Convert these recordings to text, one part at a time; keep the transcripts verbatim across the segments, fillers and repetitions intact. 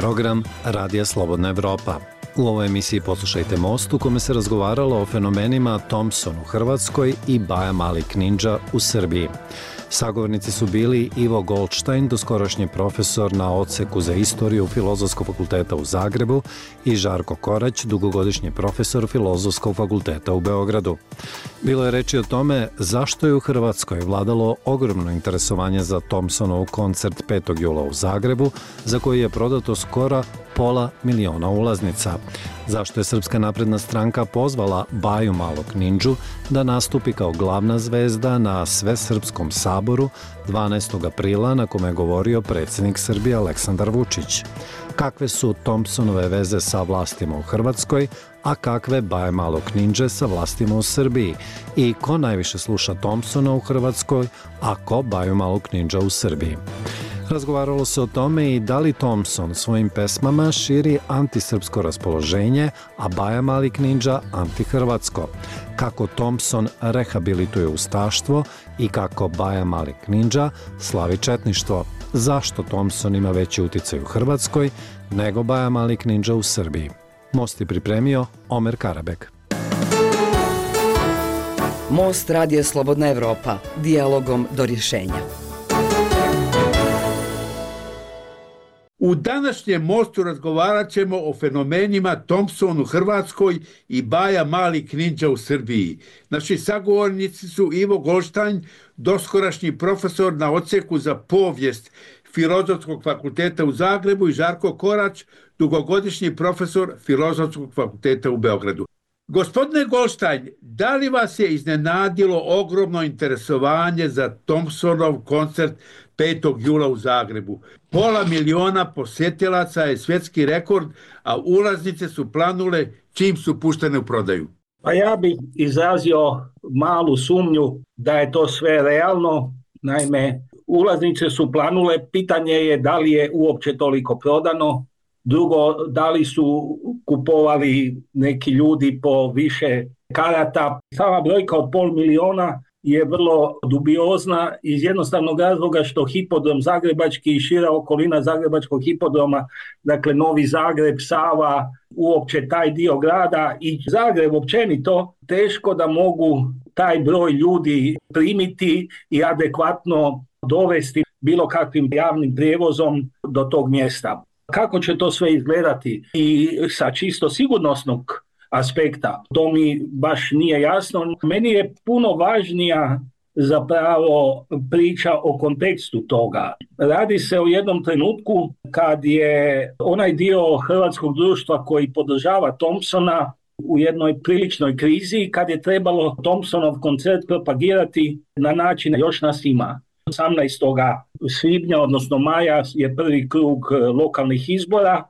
program Radija Slobodna Evropa. U ovoj emisiji poslušajte Most u kome se razgovaralo o fenomenima Thompson u Hrvatskoj i Baja Malik Ninja u Srbiji. Sagovornici su bili Ivo Goldstein, doskorašnji profesor na odseku za istoriju Filozofskog fakulteta u Zagrebu, i Žarko Korać, dugogodišnji profesor Filozofskog fakulteta u Beogradu. Bilo je reči o tome zašto je u Hrvatskoj vladalo ogromno interesovanje za Thompsonov koncert petog jula u Zagrebu, za koji je prodato skoro pola miliona ulaznica. Zašto je Srpska napredna stranka pozvala Baju Malog Ninđu da nastupi kao glavna zvezda na Svesrpskom saboru dvanaestog aprila, na kome je govorio predsjednik Srbije Aleksandar Vučić. Kakve su Thompsonove veze sa vlastima u Hrvatskoj, a kakve Baje Malog Ninđe sa vlastima u Srbiji? I ko najviše sluša Thompsona u Hrvatskoj, a ko Baju Malog Ninđa u Srbiji? Razgovaralo se o tome i da li Thompson svojim pesmama širi antisrpsko raspoloženje, a Baja Malik Ninđa antihrvatsko. Kako Thompson rehabilituje ustaštvo i kako Baja Malik Ninđa slavi četništvo. Zašto Thompson ima veći uticaj u Hrvatskoj nego Baja Malik Ninđa u Srbiji? Most je pripremio Omer Karabek. Most Radija Slobodna Evropa. Dijalogom do rješenja. U današnjem Mostu razgovarat ćemo o fenomenima Thompson u Hrvatskoj i Baja Malik Ninđa u Srbiji. Naši sagovornici su Ivo Goldstein, doskorašnji profesor na odseku za povijest Filozofskog fakulteta u Zagrebu, i Žarko Korać, dugogodišnji profesor Filozofskog fakulteta u Beogradu. Gospodine Goldstein, da li vas je iznenadilo ogromno interesovanje za Thompsonov koncert petog jula u Zagrebu? Pola miliona posjetilaca je svjetski rekord, a ulaznice su planule čim su puštene u prodaju. Pa ja bih izrazio malu sumnju da je to sve realno. Naime, ulaznice su planule, pitanje je da li je uopće toliko prodano. Drugo, da li su kupovali neki ljudi po više karata. Sama brojka od pol miliona je vrlo dubiozna iz jednostavnog razloga što hipodrom zagrebački i šira okolina zagrebačkog hipodroma, dakle Novi Zagreb, Sava, uopće taj dio grada i Zagreb općenito, teško da mogu taj broj ljudi primiti i adekvatno dovesti bilo kakvim javnim prijevozom do tog mjesta. Kako će to sve izgledati i sa čisto sigurnosnog aspekta, to mi baš nije jasno. Meni je puno važnija zapravo priča o kontekstu toga. Radi se o jednom trenutku kad je onaj dio hrvatskog društva koji podržava Thompsona u jednoj priličnoj krizi, kad je trebalo Thompsonov koncert propagirati na način još nas ima. osamnaestog svibnja, odnosno maja, je prvi krug lokalnih izbora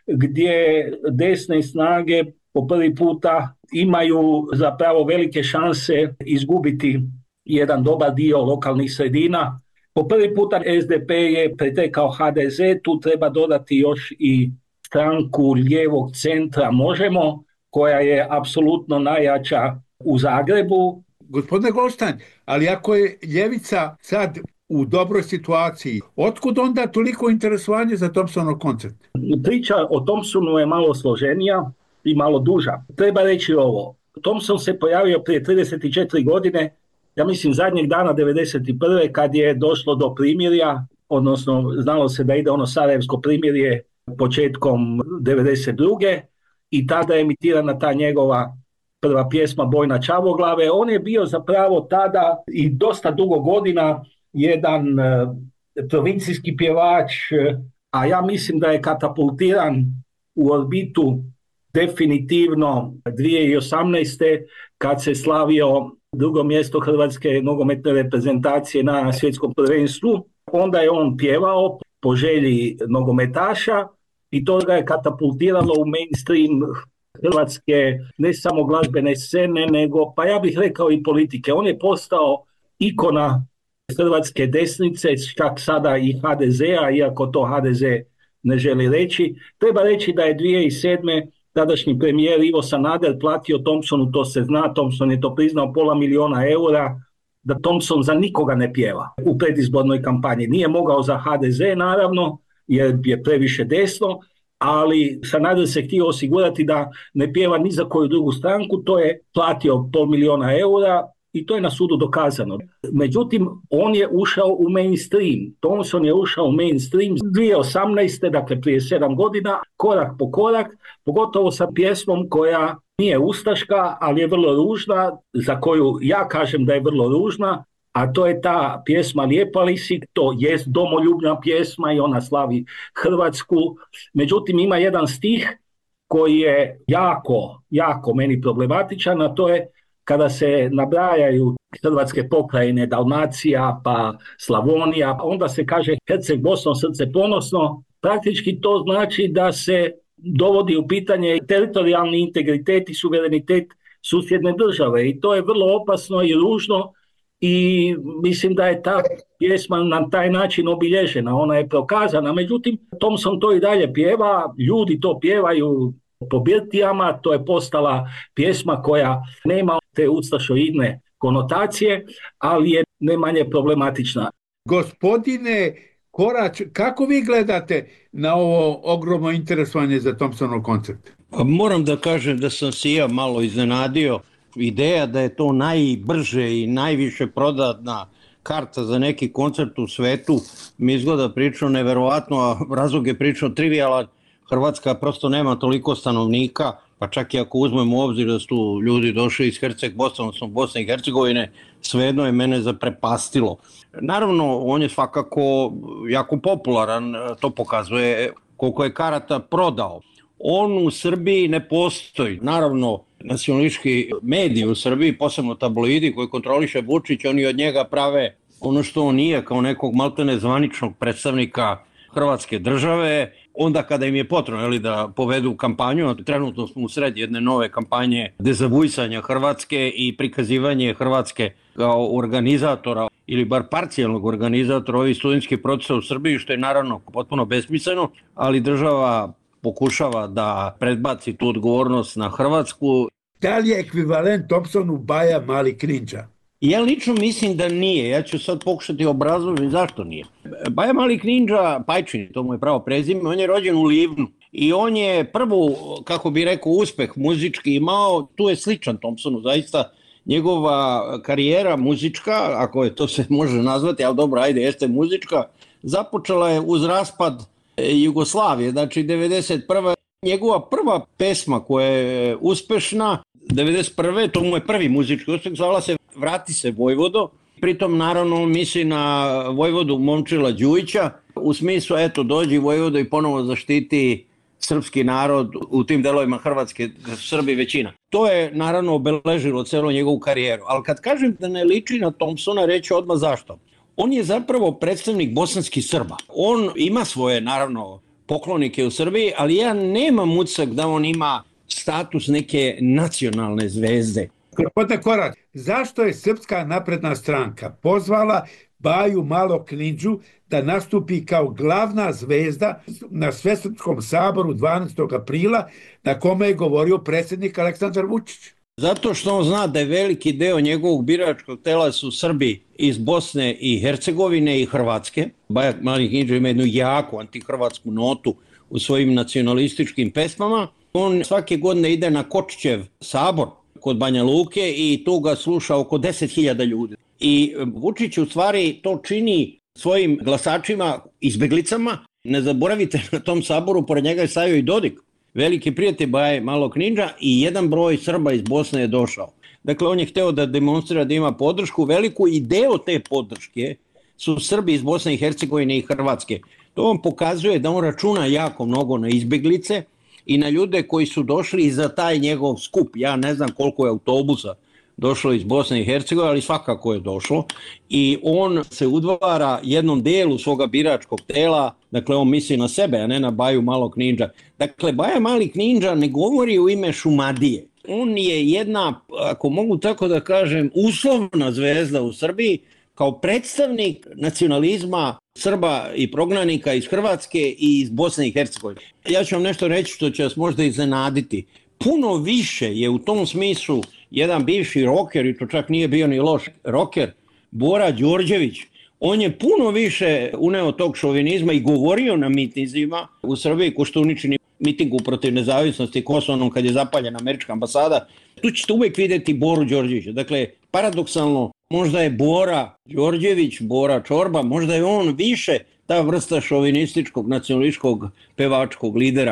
gdje desne snage po prvi puta imaju zapravo velike šanse izgubiti jedan dobar dio lokalnih sredina. Po prvi puta es de pe je pretekao ha de ze, tu treba dodati još i stranku lijevog centra Možemo, koja je apsolutno najjača u Zagrebu. Gospodine Goldstein, ali ako je ljevica sad u dobroj situaciji, otkud onda toliko interesovanje za Thompsonov koncert? Priča o Thompsonu je malo složenija i malo duža. Treba reći ovo. Thompson se pojavio prije trideset četiri godine, ja mislim zadnjeg dana devedeset prve kad je došlo do primirja, odnosno znalo se da ide ono sarajevsko primirje početkom devedeset druge i tada je emitirana ta njegova prva pjesma Bojna Čavoglave. On je bio zapravo tada i dosta dugo godina jedan uh, provincijski pjevač, uh, a ja mislim da je katapultiran u orbitu definitivno dvije tisuće osamnaeste kad se slavio drugo mjesto hrvatske nogometne reprezentacije na svjetskom prvenstvu. Onda je on pjevao po želji nogometaša i to ga je katapultiralo u mainstream hrvatske ne samo glazbene scene, nego pa ja bih rekao i politike. On je postao ikona hrvatske desnice, čak sada i ha de zea, iako to ha de ze ne želi reći. Treba reći da je dvije tisuće sedme tadašnji premijer Ivo Sanader platio Thompsonu, to se zna, Thompson je to priznao, pola miliona eura, da Thompson za nikoga ne pjeva u predizbornoj kampanji. Nije mogao za ha de ze naravno, jer je previše desno, ali Sanader se htio osigurati da ne pjeva ni za koju drugu stranku, to je platio pol miliona eura i to je na sudu dokazano. Međutim, on je ušao u mainstream. Thompson je ušao u mainstream dvije tisuće osamnaeste. dakle prije sedam godina, korak po korak, pogotovo sa pjesmom koja nije ustaška, ali je vrlo ružna, za koju ja kažem da je vrlo ružna, a to je ta pjesma Lijepa li si, to jest domoljubna pjesma i ona slavi Hrvatsku. Međutim, ima jedan stih koji je jako, jako meni problematičan, a to je kada se nabrajaju hrvatske pokrajine, Dalmacija, pa Slavonija, onda se kaže Herceg Bosnom srce ponosno. Praktički to znači da se dovodi u pitanje teritorijalni integritet i suverenitet susjedne države i to je vrlo opasno i ružno i mislim da je ta pjesma na taj način obilježena, ona je prokazana. Međutim, Thompson to i dalje pjeva, ljudi to pjevaju po birtijama, to je postala pjesma koja nema te ustašoidne konotacije, ali je ne manje problematična. Gospodine Korać, kako vi gledate na ovo ogromno interesovanje za Thompsonov koncert? Moram da kažem da sam se ja malo iznenadio. Ideja da je to najbrže i najviše prodatna karta za neki koncert u svetu mi izgleda pričao neverovatno, a razlog je pričao trivijalan. Hrvatska prosto nema toliko stanovnika, pa čak i ako uzmemo u obzir da su ljudi došli iz Herceg Bosne, odnosno Bosne i Hercegovine, svejedno je mene zaprepastilo. Naravno, on je svakako jako popularan, to pokazuje koliko je karata prodao. On u Srbiji ne postoji. Naravno, nacionalistički mediji u Srbiji, posebno tabloidi koji kontroliše Vučić, oni od njega prave ono što on nije, kao nekog maltene zvaničnog predstavnika Hrvatske države, onda kada im je potrebno ali, da povedu kampanju. Trenutno smo u sred jedne nove kampanje dezavuisanja Hrvatske i prikazivanje Hrvatske kao organizatora ili bar parcijalnog organizatora ovih studentskih procesa u Srbiji, što je naravno potpuno besmisleno, ali država pokušava da predbaci tu odgovornost na Hrvatsku. Da li je ekvivalent Thompsonu Baja Mali Knindža? Ja lično mislim da nije. Ja ću sad pokušati obrazložiti zašto nije. Baja Mali Knindža, Pajčin, to mu je pravo prezime, on je rođen u Livnu i on je prvu, kako bi rekao, uspeh muzički imao, tu je sličan Thompsonu, zaista njegova karijera muzička, ako je to se može nazvati, ali dobro, ajde, jeste muzička, započela je uz raspad Jugoslavije, znači devedeset prve. Njegova prva pesma koja je uspešna, devedeset prve. to mu je prvi muzički uspeh, zvala se Vrati se Vojvodo, pritom naravno misli na Vojvodu Momčila Đujića, u smislu eto dođi Vojvodo i ponovo zaštiti srpski narod u tim delovima Hrvatske, Srbi većina. To je naravno obeležilo celu njegovu karijeru, ali kad kažem da ne liči na Thompsona, reći odmah zašto. On je zapravo predstavnik bosanskih Srba. On ima svoje, naravno, poklonike u Srbiji, ali ja nemam utisak da on ima status neke nacionalne zvezde. Gospodine Korać, zašto je Srpska napredna stranka pozvala Baju Malog Knindžu da nastupi kao glavna zvezda na Svesrpskom saboru dvanaestog aprila na kome je govorio predsjednik Aleksandar Vučić? Zato što on zna da je veliki deo njegovog biračkog tela su Srbi iz Bosne i Hercegovine i Hrvatske. Baja Mali Knindža ima jednu jaku antihrvatsku notu u svojim nacionalističkim pesmama. On svake godine ide na Kočićev sabor kod Banja Luke i tu ga sluša oko deset hiljada ljudi. I Vučić u stvari to čini svojim glasačima, izbeglicama. Ne zaboravite, na tom saboru pored njega je stajao i Dodik, veliki prijatelj Baje Malog Knindža, i jedan broj Srba iz Bosne je došao. Dakle, on je hteo da demonstrira da ima podršku veliku i deo te podrške su Srbi iz Bosne i Hercegovine i Hrvatske. To vam pokazuje da on računa jako mnogo na izbeglice i na ljude koji su došli za taj njegov skup. Ja ne znam koliko je autobusa došlo iz Bosne i Hercegovine, ali svakako je došlo. I on se udvara jednom delu svoga biračkog tela, dakle on misli na sebe, a ne na Baju Malog Knindža. Dakle, Baja Mali Knindža ne govori u ime Šumadije. On je jedna, ako mogu tako da kažem, uslovna zvezda u Srbiji, kao predstavnik nacionalizma Srba i prognanika iz Hrvatske i iz Bosne i Hercegovine. Ja ću vam nešto reći što će vas možda iznenaditi. Puno više je u tom smislu jedan bivši roker, i to čak nije bio ni loš roker, Bora Đorđević. On je puno više uneo tog šovinizma i govorio na mitinzima u Srbiji, Koštuničini. mitingu protiv nezavisnosti Kosovom kad je zapaljena američka ambasada. Tu ćete uvijek vidjeti Boru Đorđevića. Dakle, paradoksalno, možda je Bora Đorđević, Bora Čorba, možda je on više ta vrsta šovinističkog, nacionalističkog, pevačkog lidera.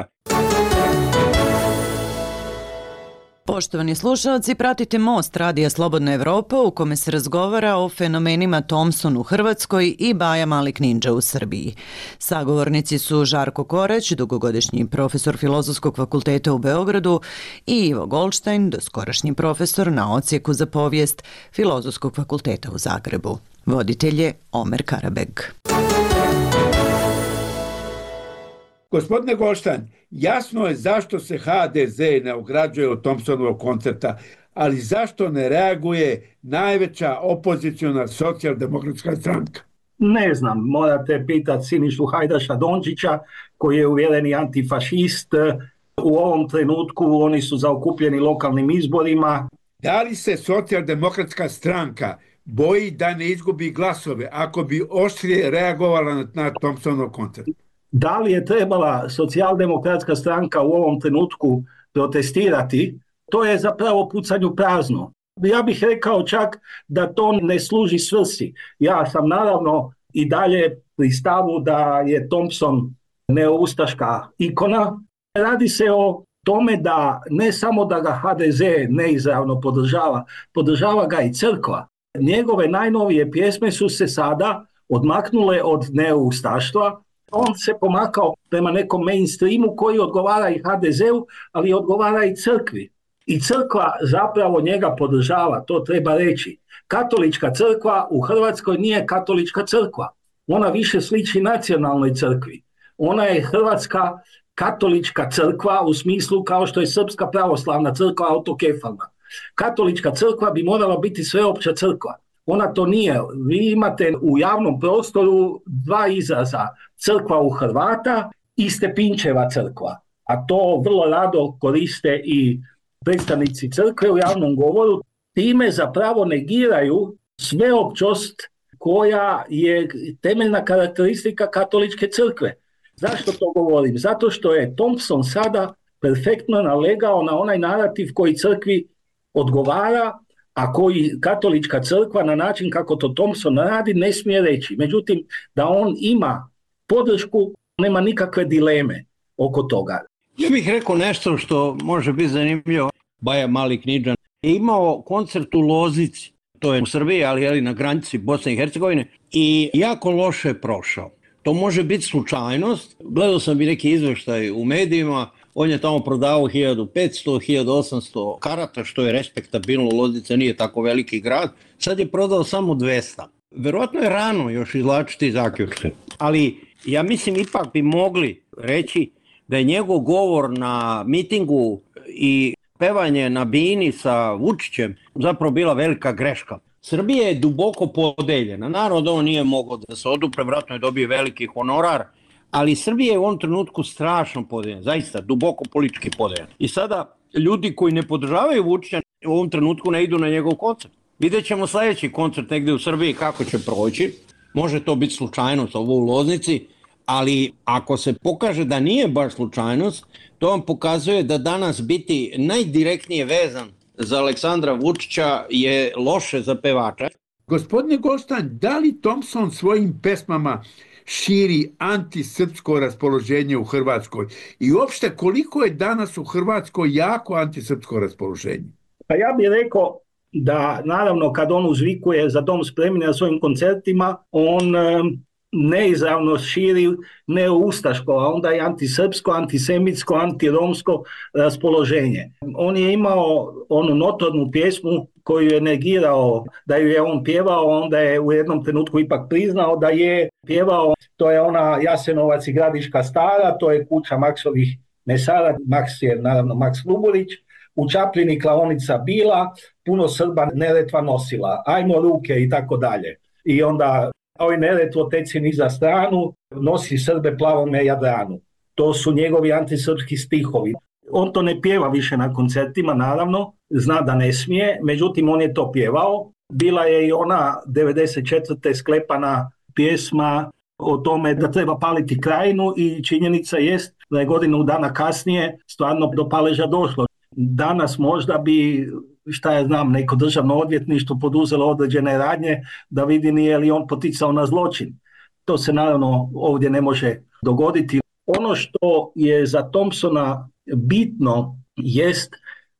Poštovani slušalci, pratite Most Radija Slobodna Evropa u kome se razgovara o fenomenima Thompson u Hrvatskoj i Baja Malik Nindža u Srbiji. Sagovornici su Žarko Korać, dugogodišnji profesor Filozofskog fakulteta u Beogradu, i Ivo Goldstein, doskorašnji profesor na odsjeku za povijest Filozofskog fakulteta u Zagrebu. Voditelj je Omer Karabeg. Gospodine Goldstein, jasno je zašto se ha de ze ne ograđuje od Thompsonovog koncerta, ali zašto ne reaguje najveća opoziciona socijaldemokratska stranka? Ne znam, morate pitati Sinišu Hajdaša Dončića, koji je uvjereni antifašist. U ovom trenutku oni su zaokupljeni lokalnim izborima. Da li se socijaldemokratska stranka boji da ne izgubi glasove ako bi oštrije reagovala na, na Thompsonov koncert? Da li je trebala socijaldemokratska stranka u ovom trenutku protestirati, to je zapravo pucanju prazno. Ja bih rekao čak da to ne služi svrsi. Ja sam naravno i dalje pri stavu da je Thompson neoustaška ikona. Radi se o tome da ne samo da ga ha de ze neizravno podržava, podržava ga i crkva. Njegove najnovije pjesme su se sada odmaknule od neoustaštva. On se pomakao prema nekom mainstreamu koji odgovara i ha de zeu, ali odgovara i crkvi. I crkva zapravo njega podržava, to treba reći. Katolička crkva u Hrvatskoj nije katolička crkva. Ona više sliči nacionalnoj crkvi. Ona je hrvatska katolička crkva u smislu kao što je srpska pravoslavna crkva autokefalna. Katolička crkva bi morala biti sveopća crkva. Ona to nije. Vi imate u javnom prostoru dva izraza, crkva u Hrvata i Stepinčeva crkva. A to vrlo rado koriste i predstavnici crkve u javnom govoru. Time zapravo negiraju sveopćost koja je temeljna karakteristika katoličke crkve. Zašto to govorim? Zato što je Thompson sada perfektno nalegao na onaj narativ koji crkvi odgovara, a koji katolička crkva na način kako to Thompson radi ne smije reći. Međutim, da on ima podršku, nema nikakve dileme oko toga. Ja bih rekao nešto što može biti zanimljivo. Baja Malik Nindža je imao koncert u Loznici, to je u Srbiji, ali je na granici Bosne i Hercegovine, i jako loše je prošao. To može biti slučajnost. Gledao sam i neki izveštaj u medijima. On je tamo prodavao hiljadu petsto do hiljadu osamsto karata, što je respektabilno. Loznica nije tako veliki grad. Sad je prodao samo dvesta. Verovatno je rano još izvlačiti zaključke. Ali ja mislim ipak bi mogli reći da je njegov govor na mitingu i pevanje na bini sa Vučićem zapravo bila velika greška. Srbija je duboko podeljena. Naravno, on nije mogao da se odupre, vjerojatno je dobio veliki honorar, ali Srbija je u ovom trenutku strašno podeljena, zaista duboko politički podeljena. I sada ljudi koji ne podržavaju Vučića u ovom trenutku ne idu na njegov koncert. Vidjet ćemo sljedeći koncert negdje u Srbiji kako će proći. Može to biti slučajnost ovo u Loznici, ali ako se pokaže da nije baš slučajnost, to vam pokazuje da danas biti najdirektnije vezan za Aleksandra Vučića je loše za pevača. Gospodine Goldstein, da li Thompson svojim pesmama širi antisrpsko raspoloženje u Hrvatskoj? I uopšte koliko je danas u Hrvatskoj jako antisrpsko raspoloženje? Pa ja bih rekao da naravno kad on uzvikuje Za dom spremni na svojim koncertima, on neizravno širi neoustaško, a onda i antisrpsko, antisemitsko, antiromsko raspoloženje. On je imao onu notornu pjesmu koju je negirao da ju je on pjevao, onda je u jednom trenutku ipak priznao da je pjevao. To je ona Jasenovac i Gradiška stara, to je kuća Maksovih mesara, Maks je naravno Maks Luburić. U Čapljini klaonica bila, puno Srba Neretva nosila, ajmo ruke i tako dalje. I onda oj Neretvo teci niza stranu, nosi Srbe plavome Jadranu. To su njegovi antisrpski stihovi. On to ne pjeva više na koncertima, naravno, zna da ne smije, međutim on je to pjevao. Bila je i ona devedeset četvrte sklepana pjesma o tome da treba paliti Krajinu i činjenica jest da je godinu dana kasnije stvarno do paleža došlo. Danas možda bi, šta ja znam, neko državno odvjetništvo poduzelo određene radnje da vidi nije li on poticao na zločin. To se naravno ovdje ne može dogoditi. Ono što je za Thompsona bitno jest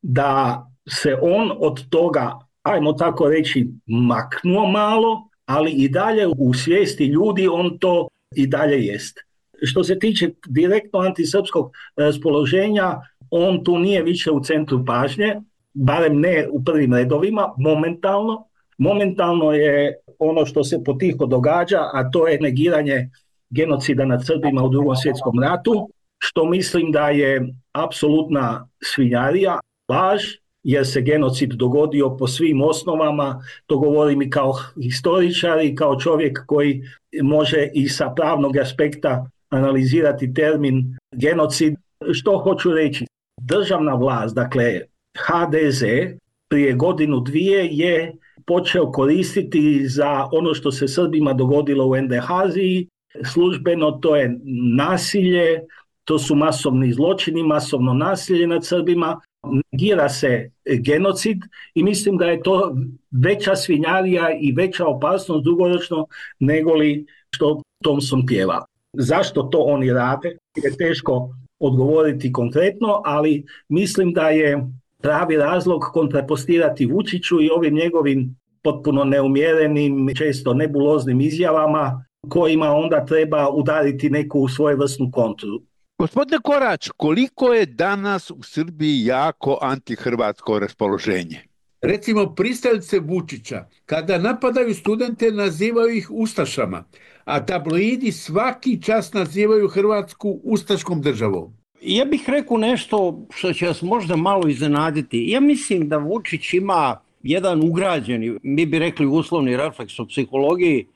da se on od toga, ajmo tako reći, maknuo malo, ali i dalje u svijesti ljudi on to i dalje jest. Što se tiče direktno antisrpskog raspoloženja, on tu nije više u centru pažnje, barem ne u prvim redovima, momentalno. Momentalno je ono što se potiho događa, a to je negiranje genocida nad Srbima u Drugom svjetskom ratu, što mislim da je apsolutna svinjarija, laž, jer se genocid dogodio po svim osnovama. To govorim i kao historičar i kao čovjek koji može i sa pravnog aspekta analizirati termin genocid. Što hoću reći? Državna vlast, dakle ha de ze, prije godinu dvije je počeo koristiti za ono što se Srbima dogodilo u Endehaziji. Službeno to je nasilje, to su masovni zločini, masovno nasilje nad Srbima. Negira se genocid i mislim da je to veća svinjarija i veća opasnost dugoročno nego li što Thompson pjeva. Zašto to oni rade? Je teško odgovoriti konkretno, ali mislim da je pravi razlog kontrapostirati Vučiću i ovim njegovim potpuno neumjerenim, često nebuloznim izjavama kojima onda treba udariti neku svojevrsnu kontru. Gospodine Korać, koliko je danas u Srbiji jako antihrvatsko raspoloženje? Recimo, pristalice Vučića, kada napadaju studente, nazivaju ih ustašama, a tabloidi svaki čas nazivaju Hrvatsku ustaškom državom. Ja bih rekao nešto što će vas možda malo iznenaditi. Ja mislim da Vučić ima jedan ugrađeni, mi bi rekli uslovni refleks u psihologiji,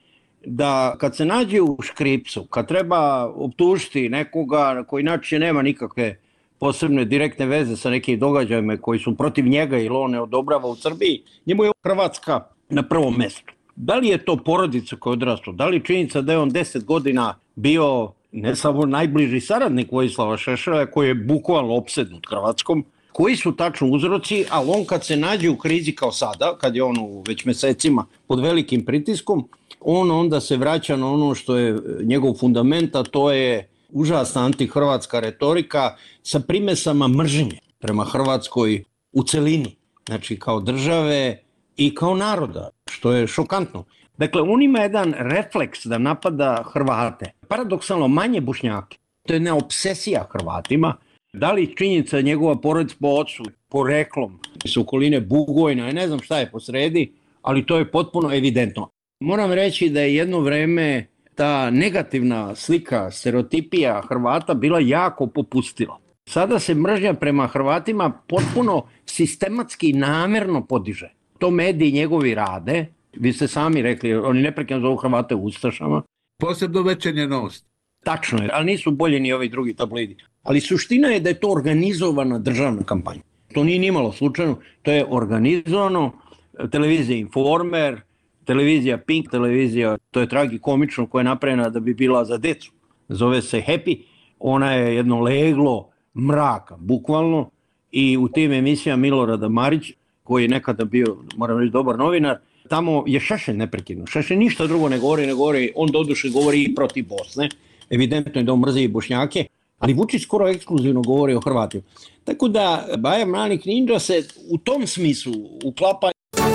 da kad se nađe u škripcu, kad treba optužiti nekoga koji inače nema nikakve posebne direktne veze sa nekim događajima koji su protiv njega ili on ne odobrava u Srbiji, njemu je Hrvatska na prvom mjestu. Da li je to porodica koja je odrasla, da li činjenica da je on deset godina bio ne samo najbliži saradnik Vojislava Šešelja koji je bukvalno opsednut Hrvatskom, koji su tačno uzroci, ali on kad se nađe u krizi kao sada, kad je on već mjesecima pod velikim pritiskom, on onda se vraća na ono što je njegov fundament, a to je užasna antihrvatska retorika sa primesama mržnje prema Hrvatskoj u celini, znači kao države i kao naroda, što je šokantno. Dakle, on ima jedan refleks da napada Hrvate, paradoksalno manje Bošnjake. To je jedna obsesija Hrvatima. Da li činjenica njegova porodica po ocu, poreklom, iz okoline Bugojna, ja ne znam šta je posredi, ali to je potpuno evidentno. Moram reći da je jedno vreme ta negativna slika, stereotipija Hrvata bila jako popustila. Sada se mržnja prema Hrvatima potpuno sistematski i namjerno podiže. To mediji njegovi rade, vi ste sami rekli, oni neprekidno zovu Hrvate ustašama. Posebno Večernja Novost. Tačno je, ali nisu bolji ni ovi drugi tabloidi. Ali suština je da je to organizovana državna kampanja. To nije nimalo slučajno, to je organizovano, televizija Informer, televizija Pink, televizija, to je tragikomično, koja je napravljena da bi bila za decu. Zove se Happy, ona je jedno leglo mraka, bukvalno, i u tim emisijama Milorada Marić, koji je nekada bio, moram reći, dobar novinar, tamo je Šešelj neprekidno. Šešelj ništa drugo ne govori, ne govori, on doduše govori i protiv Bosne, evidentno je da on mrzi i Bošnjake, ali Vučić skoro ekskluzivno govori o Hrvatima. Tako da Baja Mali Knindža se u tom smislu uklapa.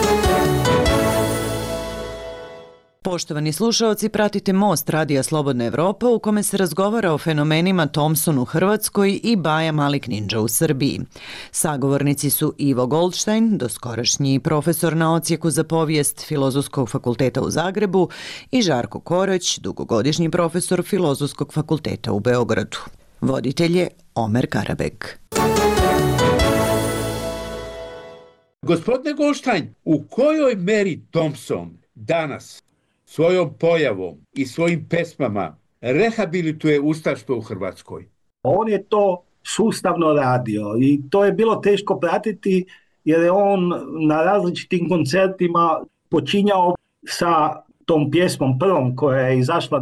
Poštovani slušaoci, pratite Most Radija Slobodna Evropa u kome se razgovara o fenomenima Thompson u Hrvatskoj i Baja Mali Knindža u Srbiji. Sagovornici su Ivo Goldstein, doskorašnji profesor na odsjeku za povijest Filozofskog fakulteta u Zagrebu, i Žarko Korać, dugogodišnji profesor Filozofskog fakulteta u Beogradu. Voditelj je Omer Karabek. Gospodine Goldstein, u kojoj meri Thompson danas svojom pojavom i svojim pesmama rehabilituje ustaštvo u Hrvatskoj? On je to sustavno radio i to je bilo teško pratiti jer je on na različitim koncertima počinjao sa tom pjesmom prvom koja je izašla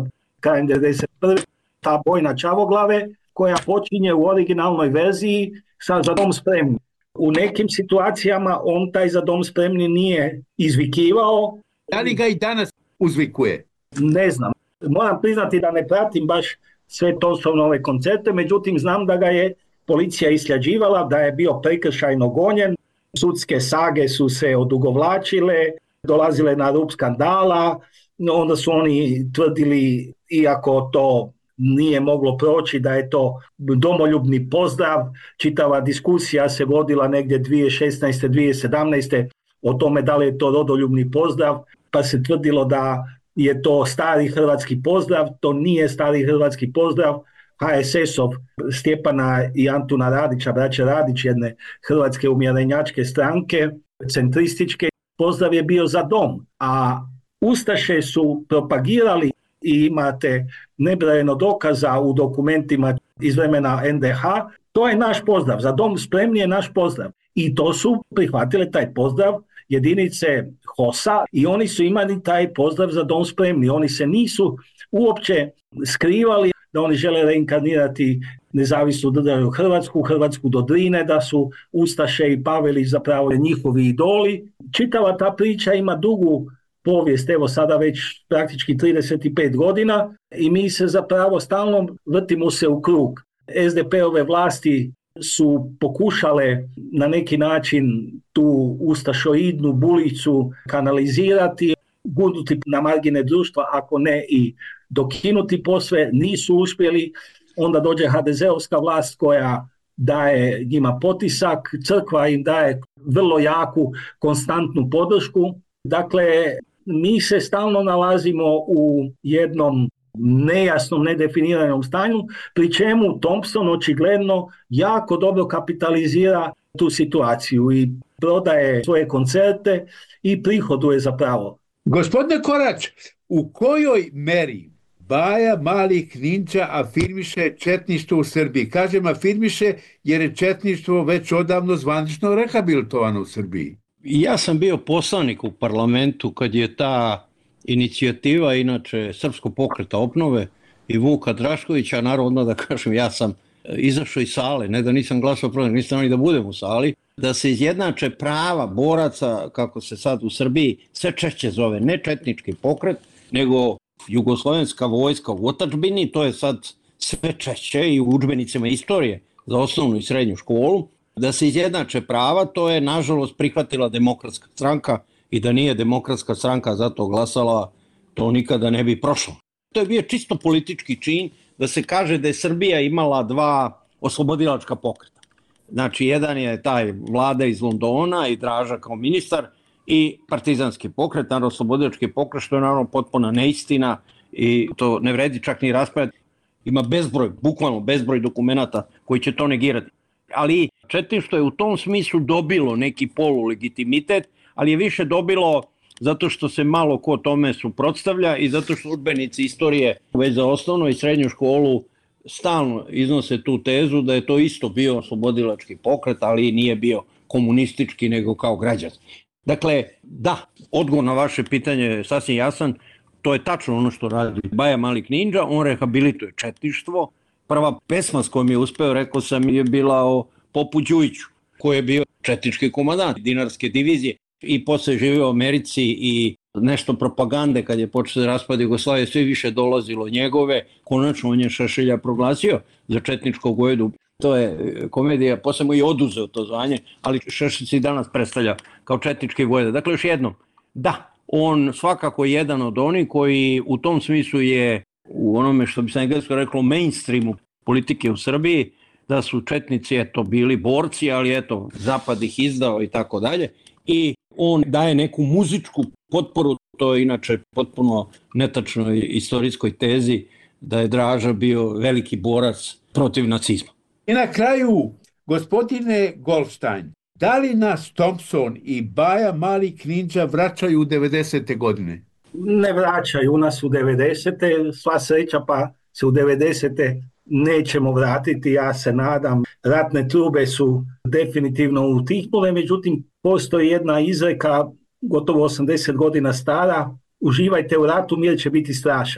krajem devedeset prve ta bojna Čavoglave koja počinje u originalnoj verziji sa Za dom spremni. U nekim situacijama on taj Za dom spremni nije izvikivao. Da li ga i danas uzvikuje? Ne znam. Moram priznati da ne pratim baš sve Thompsonove koncerte, međutim znam da ga je policija istraživala, da je bio prekršajno gonjen, sudske sage su se odugovlačile, dolazile na rub skandala, onda su oni tvrdili, iako to nije moglo proći, da je to domoljubni pozdrav. Čitava diskusija se vodila negdje dvije tisuće šesnaeste. dvije tisuće sedamnaeste. o tome da li je to rodoljubni pozdrav, pa se tvrdilo da je to stari hrvatski pozdrav. To nije stari hrvatski pozdrav. H S S-ov Stjepana i Antuna Radića, braća Radić, jedne hrvatske umjerenjačke stranke, centrističke, pozdrav je bio Za dom, a ustaše su propagirali i imate nebrojeno dokaza u dokumentima iz vremena N D H, to je naš pozdrav, Za dom spremni je naš pozdrav. I to su prihvatile taj pozdrav jedinice H O S-a i oni su imali taj pozdrav Za dom spremni. Oni se nisu uopće skrivali da oni žele reinkarnirati nezavisnu državu Hrvatsku, Hrvatsku do Drine, da su Ustaše i Pavelić zapravo njihovi idoli. Čitava ta priča ima dugu povijest, evo sada već praktički trideset pet godina i mi se zapravo stalno vrtimo se u krug. S D P-ove vlasti su pokušale na neki način tu ustašoidnu bulicu kanalizirati, gurnuti na margine društva, ako ne i dokinuti posve, nisu uspjeli. Onda dođe H D Z-ovska vlast koja daje njima potisak, crkva im daje vrlo jaku, konstantnu podršku. Dakle, mi se stalno nalazimo u jednom nejasnom, nedefiniranom stanju, pri čemu Thompson očigledno jako dobro kapitalizira tu situaciju i prodaje svoje koncerte i prihoduje zapravo. Gospodine Korać, u kojoj meri Baja Mali Knindža afirmiše četništvo u Srbiji? Kažem afirmiše jer je četništvo već odavno zvanično rehabilitovano u Srbiji. Ja sam bio poslanik u parlamentu kad je ta inicijativa, inače Srpskog pokreta obnove i Vuka Draškovića, naravno da kažem, ja sam izašao iz sale, ne da nisam glasao protiv, nisam ni da budem u sali, da se izjednače prava boraca, kako se sad u Srbiji sve češće zove, ne četnički pokret, nego jugoslovenska vojska u otadžbini, to je sad sve češće i u udžbenicima istorije za osnovnu i srednju školu, da se izjednače prava, to je nažalost prihvatila Demokratska stranka i da nije Demokratska stranka za to glasala, to nikada ne bi prošlo. To je bio čisto politički čin da se kaže da je Srbija imala dva oslobodilačka pokreta. Znači, jedan je taj Vlada iz Londona i Draža kao ministar i partizanski pokret, naravno oslobodilački pokret, što je naravno potpuna neistina i to ne vredi čak ni raspravljati. Ima bezbroj, bukvalno bezbroj dokumenata koji će to negirati. Ali četništvo je u tom smislu dobilo neki polulegitimitet, ali je više dobilo zato što se malo ko tome suprotstavlja i zato što udžbenici istorije već za osnovnu i srednju školu stalno iznose tu tezu da je to isto bio oslobodilački pokret, ali nije bio komunistički nego kao građanski. Dakle, da, odgovor na vaše pitanje je sasvim jasan, to je tačno ono što radi Baja Mali Knindža, on rehabilituje četništvo. Prva pesma s kojom je uspeo, rekao sam, je bila o Popu Đujiću, koji je bio četnički komandant dinarske divizije i posle živio u Americi i nešto propagande kad je počeo da raspada Jugoslavije, sve više dolazilo njegove, konačno on je Šešelja proglasio za četničkog vojvodu. To je komedija, posle mu i oduzeo to zvanje, ali Šešelj se i danas predstavlja kao četnički vojvoda. Dakle, još jednom, da, on svakako je jedan od onih koji u tom smislu je u onome što bi se englesko reklo mainstreamu politike u Srbiji, da su četnici eto bili borci, ali eto zapad ih izdao i tako dalje. I on daje neku muzičku potporu, to je inače potpuno netačnoj istorijskoj tezi da je Draža bio veliki borac protiv nacizma. I na kraju, gospodine Goldstein, da li nas Thompson i Baja Mali Knindža vraćaju u devedesete godine? Ne vraćaju nas u devedesete, sva sreća pa se u devedesete nećemo vratiti, ja se nadam. Ratne trube su definitivno utihnule, međutim postoji jedna izreka gotovo osamdeset godina stara: uživajte u ratu, mir će biti strašan.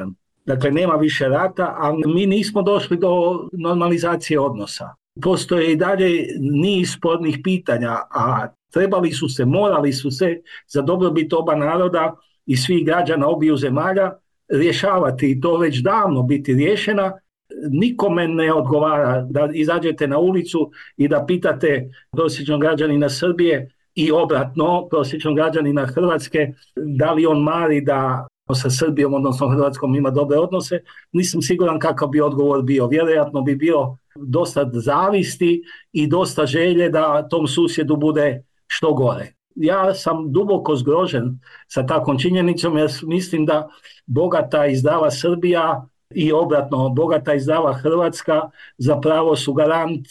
Dakle, nema više rata, ali mi nismo došli do normalizacije odnosa. Postoje i dalje niz spornih pitanja, a trebali su se, morali su se za dobrobit oba naroda i svih građana obiju zemalja rješavati i to već davno biti riješena. Nikome ne odgovara da izađete na ulicu i da pitate prosječnog građanina Srbije i obratno prosječnog građanina Hrvatske da li on mari da sa Srbijom, odnosno Hrvatskom, ima dobre odnose. Nisam siguran kakav bi odgovor bio. Vjerojatno bi bio dosta zavisti i dosta želje da tom susjedu bude što gore. Ja sam duboko zgrožen sa takvom činjenicom jer mislim da bogata i zdrava Srbija i obratno bogata i zdrava Hrvatska zapravo su garant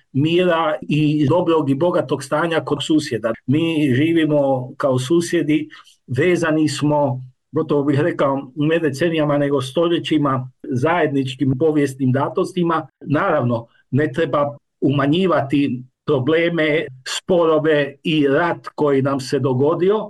mira i dobrog i bogatog stanja kod susjeda. Mi živimo kao susjedi, vezani smo, gotovo bih rekao, ne decenijama nego stoljećima, zajedničkim povijesnim datostima. Naravno, ne treba umanjivati probleme, sporove i rat koji nam se dogodio,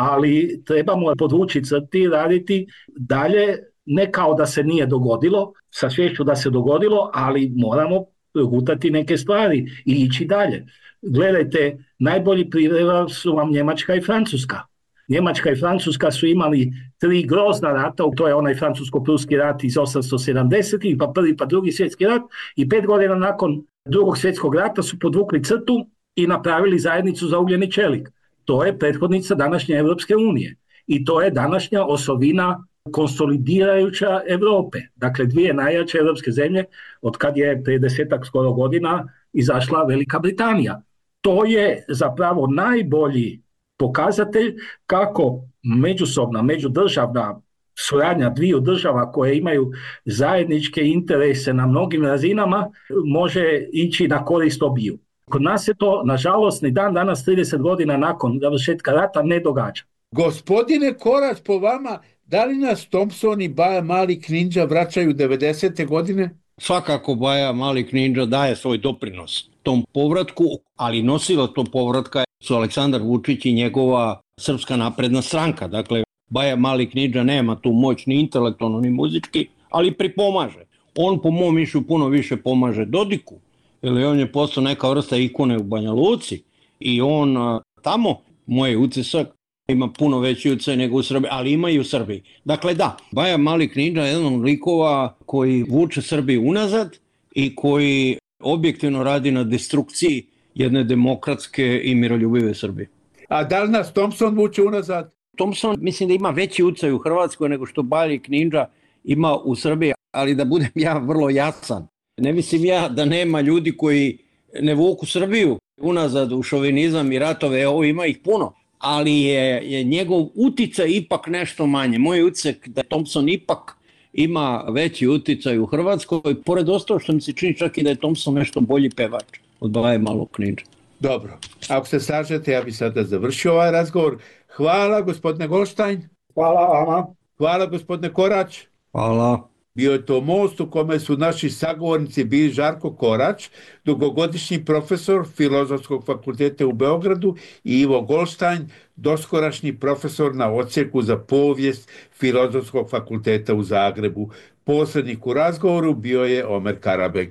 ali trebamo podvući crti i raditi dalje, ne kao da se nije dogodilo, sa svješću da se dogodilo, ali moramo progutati neke stvari i ići dalje. Gledajte, najbolji primjer su vam Njemačka i Francuska. Njemačka i Francuska su imali tri grozna rata, to je onaj francusko-pruski rat iz osamsto sedamdesetih, pa prvi pa drugi svjetski rat, i pet godina nakon drugog svjetskog rata su podvukli crtu i napravili zajednicu za ugljeni čelik. To je prethodnica današnje Europske unije i to je današnja osovina konsolidirajuća Europe. Dakle, dvije najjače europske zemlje od kad je prije desetak skoro godina izašla Velika Britanija. To je zapravo najbolji pokazatelj kako međusobna, međudržavna suradnja dviju država koje imaju zajedničke interese na mnogim razinama može ići na korist obiju. Kod nas se to, nažalost, ni dan danas, trideset godina nakon završetka rata, ne događa. Gospodine Korać, po vama, da li nas Thompson i Baja Mali Knindža vraćaju devedesete godine? Svakako Baja Mali Knindža daje svoj doprinos tom povratku, ali nosila to povratka su Aleksandar Vučić i njegova Srpska napredna stranka. Dakle, Baja Mali Knindža nema tu moć ni intelektualno ni muzički, ali pripomaže. On po mom mišlju puno više pomaže Dodiku, jer on je postao neka vrsta ikone u Banja Luci i on tamo, moj utisak, ima puno veći utjecaj nego u Srbiji, ali ima i u Srbiji. Dakle da, Baja Mali Knindža je jedan od likova koji vuče Srbiju unazad i koji objektivno radi na destrukciji jedne demokratske i miroljubive Srbije. A da li nas Thompson vuče unazad? Thompson mislim da ima veći utjecaj u Hrvatskoj nego što Baja Knindža ima u Srbiji, ali da budem ja vrlo jasan. Ne mislim ja da nema ljudi koji ne vuku Srbiju unazad u šovinizam i ratove, ovo ima ih puno, ali je, je njegov uticaj ipak nešto manje. Moj utisak da Thompson ipak ima veći uticaj u Hrvatskoj, pored ostalo što mi se čini čak i da je Thompson nešto bolji pevač od Baje Malog Knindže. Dobro, ako se slažete, ja bih sada završio ovaj razgovor. Hvala, gospodine Goldstein. Hvala vama. Hvala, gospodine Korać. Hvala. Bio je to most u kome su naši sagovornici bili Žarko Korać, dugogodišnji profesor Filozofskog fakulteta u Beogradu, i Ivo Goldstein, doskorašnji profesor na odsjeku za povijest Filozofskog fakulteta u Zagrebu. Posrednik u razgovoru bio je Omer Karabek.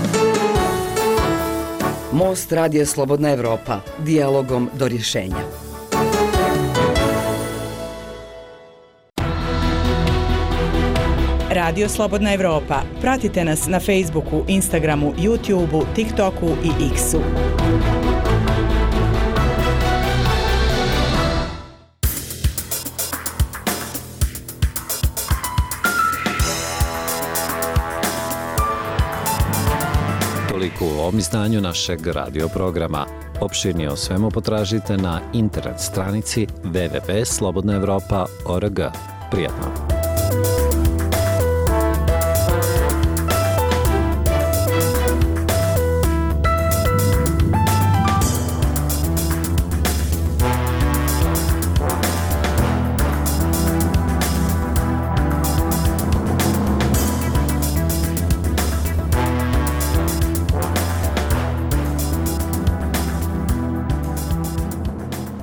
Most Radija Slobodna Evropa. Dijalogom do rješenja. Radio Slobodna Evropa. Pratite nas na Facebooku, Instagramu, YouTubeu, TikToku i X-u. Toliko u ovom izdanju našeg radio programa. Opširnije o svemu potražite na internet stranici w w w tačka slobodna evropa tačka org. Prijatno!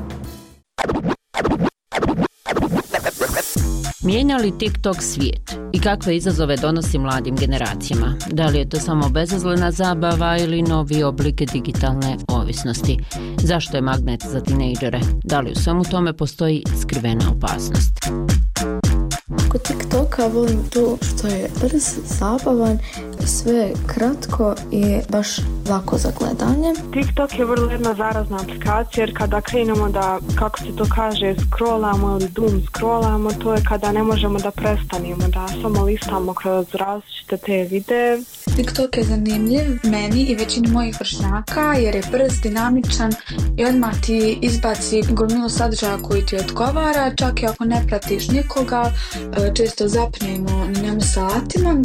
Mijenja li TikTok svijet I kakve izazove donosi mladim generacijama? Da li je to samo bezazlena zabava ili novi oblik digitalne ovisnosti? Zašto je magnet za tinejdžere? Da li u svemu tome postoji skrivena opasnost? Kod TikToka volim to što je brz, zabavan, sve kratko i baš lako za gledanje. TikTok je vrlo jedna zarazna aplikacija jer kada krenemo da, kako se to kaže, scrollamo ili doom scrollamo, to je kada ne možemo da prestanemo, da samo listamo kroz različite te videe. TikTok je zanimljiv meni i većini mojih vršnjaka jer je brz, dinamičan i odmah ti izbaci gomilu sadržaja koji ti odgovara, čak i ako ne pratiš nikoga, često zapnemo na njemu satima.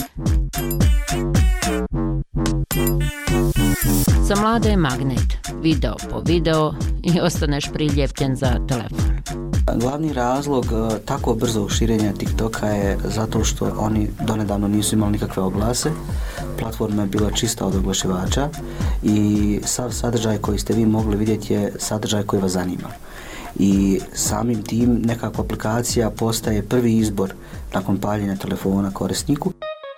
Za mlade je magnet, video po video i ostaneš priljepljen za telefon. Glavni razlog tako brzog širenja TikToka je zato što oni donedavno nisu imali nikakve oglase. Platforma je bila čista od oglašivača i sav sadržaj koji ste vi mogli vidjeti je sadržaj koji vas zanima. I samim tim nekakva aplikacija postaje prvi izbor nakon paljenja telefona korisniku.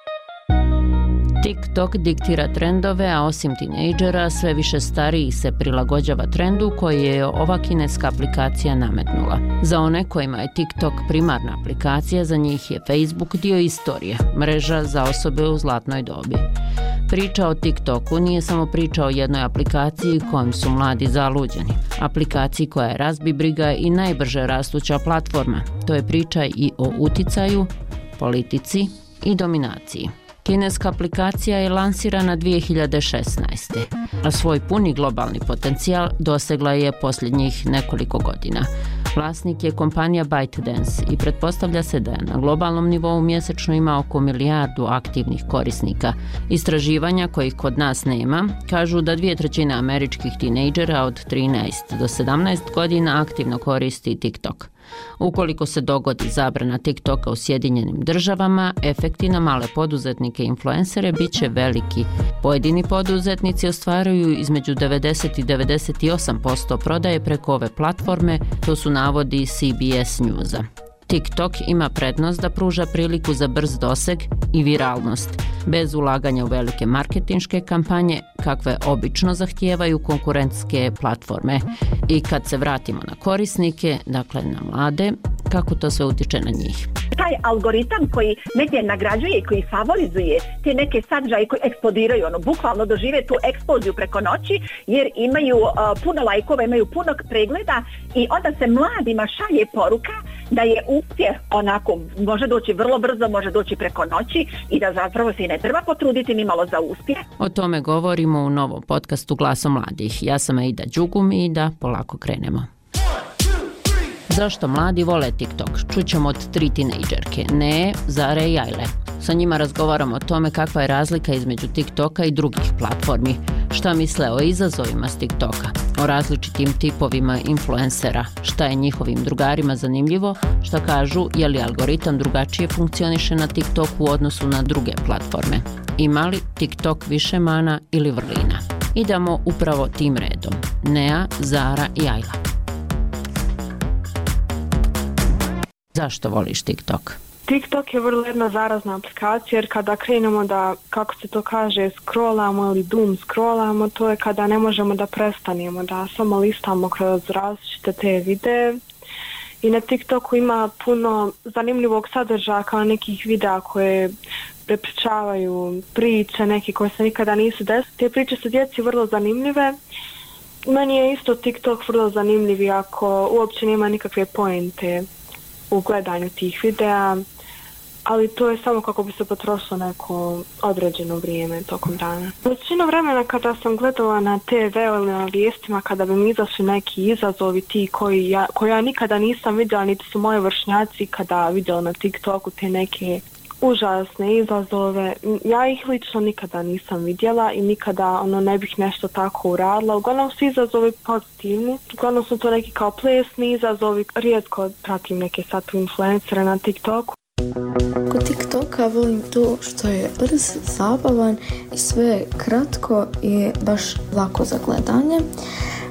TikTok diktira trendove, a osim tinejdžera, sve više starijih se prilagođava trendu koji je ova kineska aplikacija nametnula. Za one kojima je TikTok primarna aplikacija, za njih je Facebook dio istorije, mreža za osobe u zlatnoj dobi. Priča o TikToku nije samo priča o jednoj aplikaciji kojom su mladi zaluđeni. Aplikaciji koja je razbibriga i najbrže rastuća platforma. To je priča i o uticaju, politici i dominaciji. Kineska aplikacija je lansirana dvije hiljade šesnaeste. a svoj puni globalni potencijal dosegla je posljednjih nekoliko godina. Vlasnik je kompanija ByteDance i pretpostavlja se da je na globalnom nivou mjesečno ima oko milijardu aktivnih korisnika. Istraživanja kojih kod nas nema kažu da dvije trećine američkih tinejdžera od trinaest do sedamnaest godina aktivno koristi TikTok. Ukoliko se dogodi zabrana TikToka u Sjedinjenim državama, efekti na male poduzetnike i influencere bit će veliki. Pojedini poduzetnici ostvaruju između devedeset i devedeset osam posto prodaje preko ove platforme, to su navodi C B S Newsa. TikTok ima prednost da pruža priliku za brz doseg i viralnost, bez ulaganja u velike marketinške kampanje, kakve obično zahtijevaju konkurentske platforme. I kad se vratimo na korisnike, dakle na mlade, kako to sve utiče na njih? Taj algoritam koji negdje nagrađuje i koji favorizuje te neke sadržaje koji eksplodiraju, ono, bukvalno dožive tu eksploziju preko noći jer imaju uh, puno lajkova, imaju puno pregleda i onda se mladima šalje poruka da je uspjeh onako, može doći vrlo brzo, može doći preko noći i da zapravo se i ne treba potruditi ni malo za uspjeh. O tome govorimo u novom podcastu Glasom mladih. Ja sam Aida Đugum i da polako krenemo. Zašto mladi vole TikTok? Čućemo od tri tinejdžerke, Ne, Zare i Ajle. Sa njima razgovaramo o tome kakva je razlika između TikToka i drugih platformi, šta misle o izazovima s TikToka, o različitim tipovima influencera, šta je njihovim drugarima zanimljivo, šta kažu je li algoritam drugačije funkcioniše na TikToku u odnosu na druge platforme. Ima li TikTok više mana ili vrlina? Idemo upravo tim redom. Nea, Zara i Ajla. Zašto voliš TikTok? TikTok je vrlo jedna zarazna aplikacija jer kada krenemo da, kako se to kaže, scrollamo ili doom scrollamo, to je kada ne možemo da prestanemo, da samo listamo kroz različite te videe. I na TikToku ima puno zanimljivog sadržaja kao nekih videa koje prepričavaju priče, neke koje se nikada nisu desile. Te priče su djeci vrlo zanimljive. Meni je isto TikTok vrlo zanimljiv iako uopće nema nikakve pointe u gledanju tih videa, ali to je samo kako bi se potrošilo neko određeno vrijeme tokom dana. Većinu vremena kada sam gledala na te ve ili na vijestima, kada bi mi izašli neki izazovi ti koji ja, koji ja nikada nisam vidjela, niti su moji vršnjaci kada vidjeli na TikToku te neke užasne izazove, ja ih lično nikada nisam vidjela i nikada ono ne bih nešto tako uradila. Uglavnom su izazovi pozitivni, uglavnom su to neki kao plesni izazovi, rijetko pratim neke sad influencere na TikToku. Kod TikToka volim to što je brz, zabavan i sve kratko i baš lako za gledanje.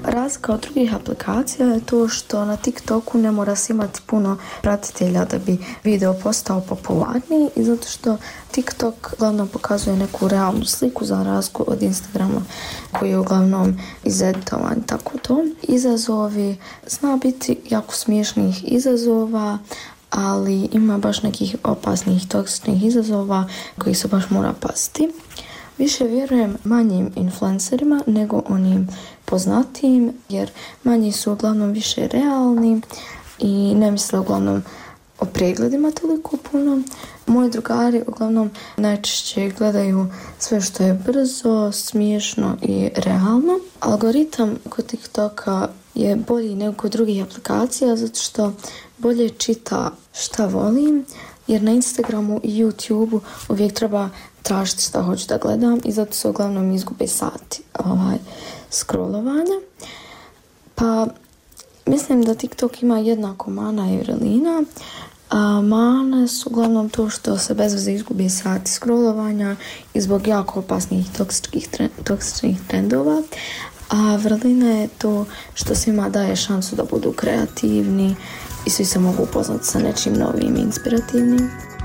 Razlika od drugih aplikacija je to što na TikToku ne mora se imati puno pratitelja da bi video postao popularniji i zato što TikTok uglavnom pokazuje neku realnu sliku za razliku od Instagrama koji je uglavnom izeditovan, tako to. Izazovi, zna biti jako smiješnih izazova, ali ima baš nekih opasnih toksičnih izazova koji se baš mora paziti. Više vjerujem manjim influencerima nego onim poznatijim, jer manji su uglavnom više realni i ne misle uglavnom o pregledima toliko puno. Moji drugari uglavnom najčešće gledaju sve što je brzo, smiješno i realno. Algoritam kod TikToka je bolji nego kod drugih aplikacija zato što bolje čita šta volim, jer na Instagramu i YouTubeu uvijek treba tražiti šta hoću da gledam i zato se uglavnom izgube sati ovaj, scrollovanja. Pa mislim da TikTok ima jednako mana i vrlina. A mane su uglavnom to što se bez veze izgubi sati scrollovanja i zbog jako opasnih toksičnih, toksičnih trendova. A vrlina je to što svima daje šansu da budu kreativni i svi se mogu upoznati sa nečim novim i inspirativnim.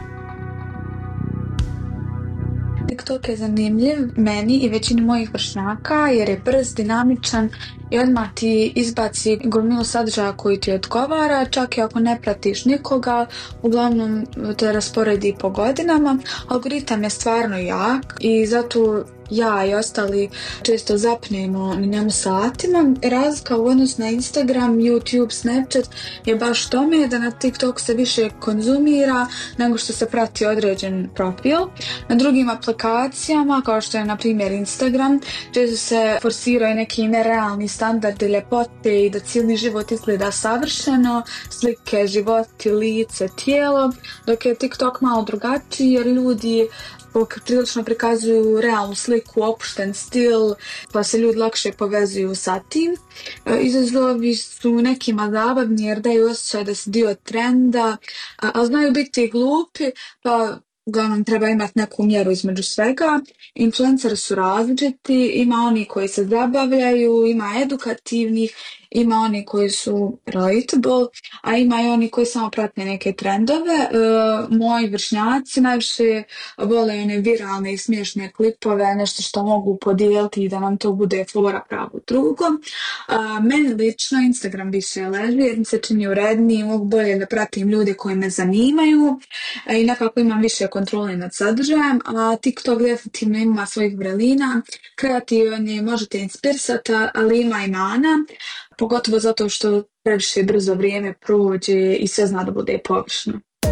TikTok je zanimljiv meni i većini mojih vršnjaka jer je brz, dinamičan i odmah ti izbaci gomilu sadržaja koji ti odgovara, čak i ako ne pratiš nikoga, uglavnom te rasporedi po godinama. Algoritam je stvarno jak i zato ja i ostali često zapnemo na njemu satima. Razlika u odnosu na Instagram, YouTube, Snapchat je baš tome da na TikTok se više konzumira nego što se prati određen profil. Na drugim aplikacijama, kao što je na primjer Instagram, često se forsiraju neki nerealni standardi ljepote i da cijeli život izgleda savršeno, slike, životi, lice, tijelo, dok je TikTok malo drugačiji jer ljudi prilično prikazuju realnu sliku, opušten stil, pa se ljudi lakše povezuju sa tim. Izazovi su nekima zabavni jer daju osjećaj da si dio trenda, ali znaju biti glupi, pa uglavnom treba imati neku mjeru između svega. Influenceri su različiti, ima oni koji se zabavljaju, ima edukativnih, ima oni koji su relatable, a ima i oni koji samo prate neke trendove. E, moji vršnjaci najviše vole one viralne i smiješne klipove, nešto što mogu podijeliti i da nam to bude fora pravo drugo. A, meni lično Instagram više leži jer mi se čini uredniji, mogu bolje da pratim ljude koji me zanimaju e, i nekako imam više kontrole nad sadržajem, a TikTok definitivno ima svojih vrelina, kreativan je, možete inspirisati, ali ima i mana. Pogotovo zato što previše brzo vrijeme prođe i sve zna da bude površno.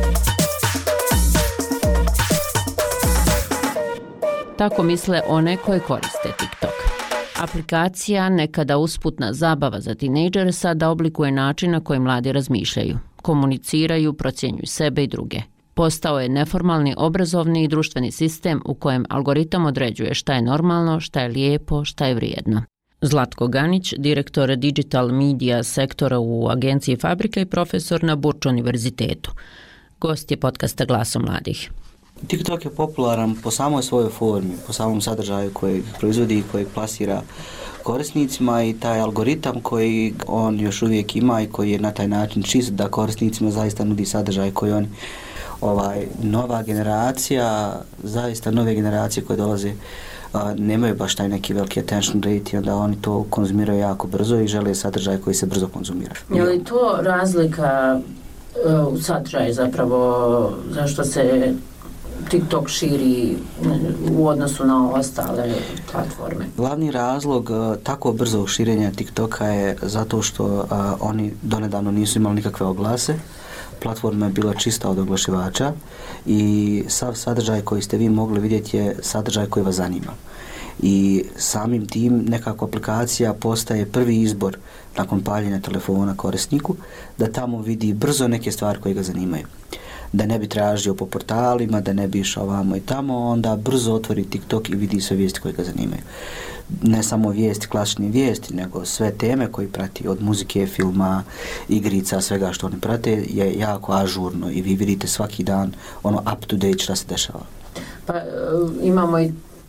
Tako misle one koje koriste TikTok. Aplikacija, nekada usputna zabava za tinejdžere, sada oblikuje način na koji mladi razmišljaju, komuniciraju, procjenjuju sebe i druge. Postao je neformalni obrazovni i društveni sistem u kojem algoritam određuje šta je normalno, šta je lijepo, šta je vrijedno. Zlatko Ganić, direktor Digital Media sektora u agenciji Fabrika i profesor na Burč univerzitetu. Gost je podcasta Glasom mladih. TikTok je popularan po samoj svojoj formi, po samom sadržaju koji proizvodi i koji plasira korisnicima i taj algoritam koji on još uvijek ima i koji je na taj način čist da korisnicima zaista nudi sadržaj koji oni ovaj, nova generacija, zaista nove generacije koje dolaze a, nemaju baš taj neki veliki attention rate i onda oni to konzumiraju jako brzo i žele sadržaj koji se brzo konzumira. Je li to razlika uh, u sadržaju zapravo zašto se TikTok širi u odnosu na ostale platforme? Glavni razlog uh, tako brzog širenja TikToka je zato što uh, oni donedavno nisu imali nikakve oglase. Platforma je bila čista od oglašivača i sav sadržaj koji ste vi mogli vidjeti je sadržaj koji vas zanima. I samim tim nekako aplikacija postaje prvi izbor nakon paljenja telefona korisniku da tamo vidi brzo neke stvari koje ga zanimaju. Da ne bi tražio po portalima, da ne bi išao ovamo i tamo, onda brzo otvori TikTok i vidi sve vijesti koje ga zanimaju. Ne samo vijesti, klasične vijesti, nego sve teme koje prati, od muzike, filma, igrica, svega što oni prate je jako ažurno i vi vidite svaki dan ono up to date šta se dešava. Pa imamo i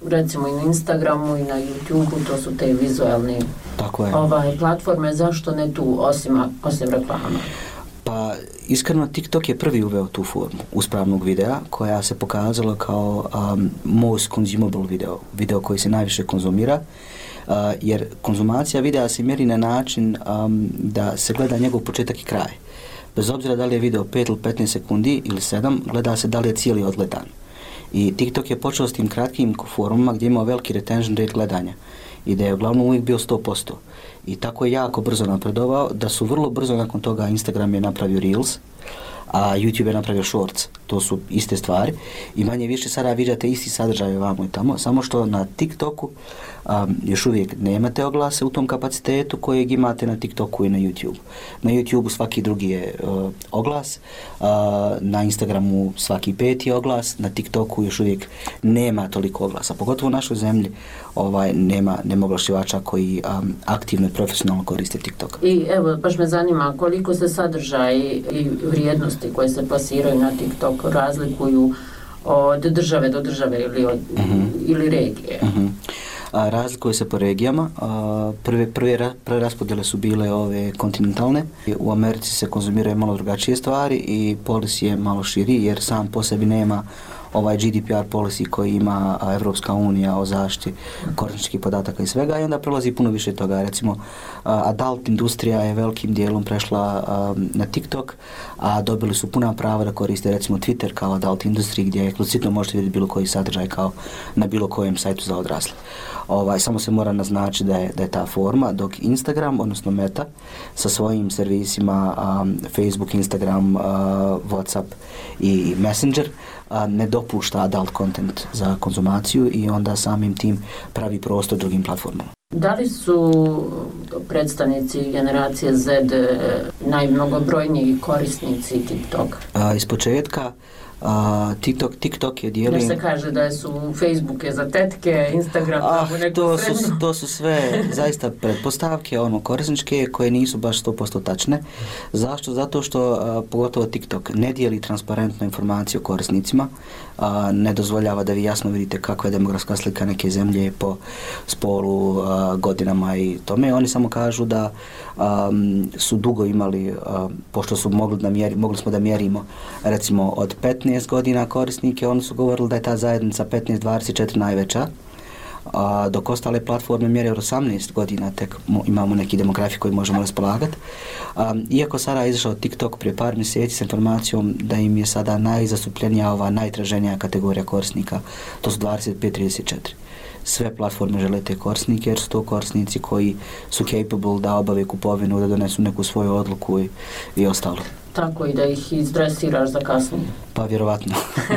recimo i na Instagramu i na YouTubeu, to su te vizualne ovaj, platforme, zašto ne tu osim, osim reklama? Pa iskreno TikTok je prvi uveo tu formu uspravnog videa koja se pokazala kao um, most consumable video, video koji se najviše konzumira, uh, jer konzumacija videa se mjeri na način um, da se gleda njegov početak i kraj. Bez obzira da li je video pet ili petnaest sekundi ili sedam, gleda se da li je cijeli odgledan. I TikTok je počeo s tim kratkim formama gdje je imao veliki retention rate gledanja i da je uglavnom uvijek bio sto posto. I tako je jako brzo napredovao da su vrlo brzo nakon toga Instagram je napravio Reels, a YouTube je napravio Shorts. To su iste stvari i manje više sada viđate isti sadržaj ovamo i tamo, samo što na TikToku um, još uvijek nemate oglase u tom kapacitetu kojeg imate na TikToku i na YouTube. Na YouTubeu svaki drugi je uh, oglas, uh, na Instagramu svaki peti oglas, na TikToku još uvijek nema toliko oglasa, pogotovo u našoj zemlji ovaj, nema, nema oglašivača koji um, aktivno i profesionalno koriste TikTok. I evo, baš me zanima koliko se sadržaj i vrijednosti koje se plasiraju na TikTok razlikuju od države do države ili, od, uh-huh. ili regije. Uh-huh. A, razlikuje se po regijama. A, prve, prve, prve raspodjele su bile ove kontinentalne. U Americi se konzumiraju malo drugačije stvari i policy je malo širi jer sam po sebi nema ovaj G D P R policy koji ima Evropska unija o zaštiti korisničkih podataka i svega i onda prelazi puno više toga. Recimo, adult industrija je velikim dijelom prešla um, na TikTok, a dobili su puna prava da koriste recimo Twitter kao adult industriji gdje eksplicitno možete vidjeti bilo koji sadržaj kao na bilo kojem sajtu za odrasle. Ovaj, samo se mora naznačiti da je, da je ta forma, dok Instagram, odnosno Meta, sa svojim servisima um, Facebook, Instagram, uh, WhatsApp i Messenger a, ne dopušta adult content za konzumaciju i onda samim tim pravi prostor drugim platformama. Da li su predstavnici generacije Z najmnogobrojniji korisnici TikTok? A, iz početka Uh, TikTok, TikTok je dijelim... Jer se kaže da su Facebook je za tetke, Instagram ah, za neku to srednju. su, to su sve zaista pretpostavke, ono, korisničke koje nisu baš sto posto tačne. Zašto? Zato što uh, pogotovo TikTok ne dijeli transparentno informacije o korisnicima, uh, ne dozvoljava da vi jasno vidite kakva je demografska slika neke zemlje po spolu, uh, godinama i tome. Oni samo kažu da um, su dugo imali, uh, pošto su mogli, da mjeri, mogli smo da mjerimo recimo od petnaest godina korisnike, oni su govorili da je ta zajednica petnaest dvadeset četiri najveća, a dok ostale platforme mjere od osamnaest godina tek imamo neki demografi koji možemo raspolagati. Iako sada je izašao TikTok prije par mjeseci s informacijom da im je sada najzastupljenija ova najtraženija kategorija korisnika, to su dvadeset pet trideset četiri. Sve platforme žele te korisnike jer su to korisnici koji su capable da obave kupovinu, da donesu neku svoju odluku i, i ostalo. Tako i da ih izdresiraš za kasnije. Pa vjerovatno.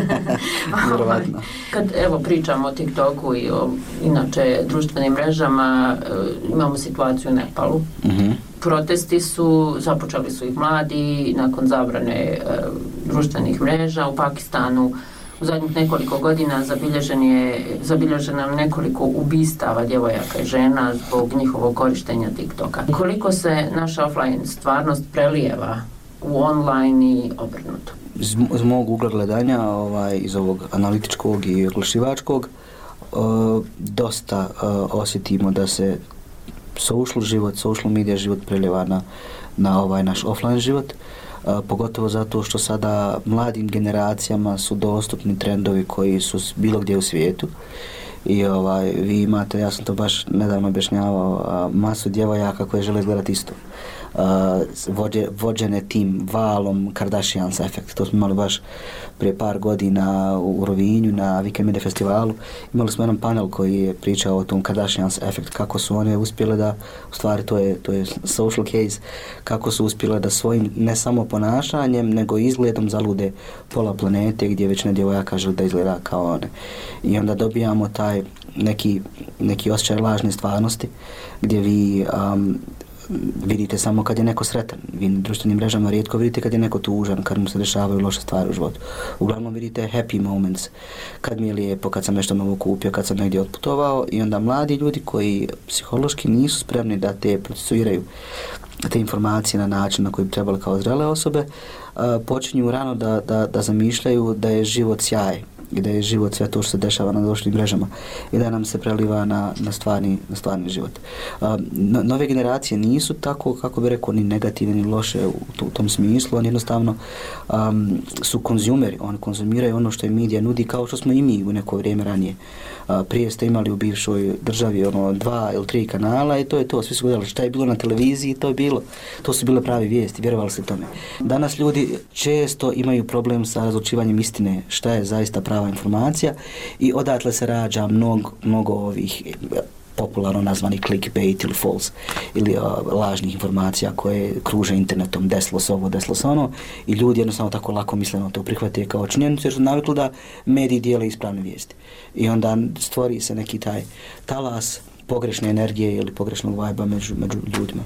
vjerovatno. Kad evo pričamo o TikToku i o inače društvenim mrežama, imamo situaciju u Nepalu. Mm-hmm. Protesti su, započeli su ih mladi nakon zabrane e, društvenih mreža u Pakistanu. U zadnjih nekoliko godina zabilježen je, zabilježeno je nekoliko ubistava djevojaka i žena zbog njihovog korištenja TikToka. Koliko se naša offline stvarnost prelijeva u online i obrnuto? Iz, iz mog ugla gledanja, ovaj, iz ovog analitičkog i oglašivačkog, uh, dosta uh, osjetimo da se social život, social media život prelijeva na, na ovaj naš offline život. Uh, pogotovo zato što sada mladim generacijama su dostupni trendovi koji su bilo gdje u svijetu i ovaj, vi imate, ja sam to baš nedavno objašnjavao, uh, masu djevojaka koje žele gledati isto. Uh, vođe, vođene tim valom Kardashians efekt. To smo imali baš prije par godina u Rovinju na Weekend Media festivalu. Imali smo jedan panel koji je pričao o tom Kardashians efekt, kako su one uspjele da, u stvari to je, to je social case, kako su uspjele da svojim ne samo ponašanjem nego izgledom zalude pola planete gdje većina djevojaka žele da izgleda kao one. I onda dobijamo taj neki, neki osjećaj lažne stvarnosti gdje vi um, vidite samo kad je neko sretan. Vi na društvenim mrežama rijetko vidite kad je neko tužan, kad mu se dešavaju loše stvari u životu. Uglavnom vidite happy moments, kad mi je lijepo, kad sam nešto novo kupio, kad sam negdje otputovao i onda mladi ljudi koji psihološki nisu spremni da te procesuiraju te informacije na način na koji bi trebali kao zrele osobe, uh, počinju rano da, da, da zamišljaju da je život sjaj i da je život sve to što se dešava na društvenim mrežama i da nam se preliva na, na, stvarni, na stvarni život. No, nove generacije nisu tako, kako bi rekao, ni negativne ni loše u, u tom smislu, oni jednostavno um, su konzumeri, oni konzumiraju ono što je medija nudi kao što smo i mi u neko vrijeme ranije. Uh, prije ste imali u bivšoj državi ono, dva ili tri kanala i to je to, svi su gledali šta je bilo na televiziji, to je bilo, to su bile pravi vijesti, vjerovali se tome. Danas ljudi često imaju problem sa razlučivanjem istine, šta je zaista prava informacija i odatle se rađa mnogo, mnogo ovih popularno nazvani clickbait ili false ili uh, lažnih informacija koje kruže internetom, desilo se ovo, desilo se ono i ljudi jednostavno tako lako misleno to prihvate kao činjenicu jer su navikli da mediji dijele ispravne vijesti i onda stvori se neki taj talas pogrešne energije ili pogrešnog vajba među, među ljudima.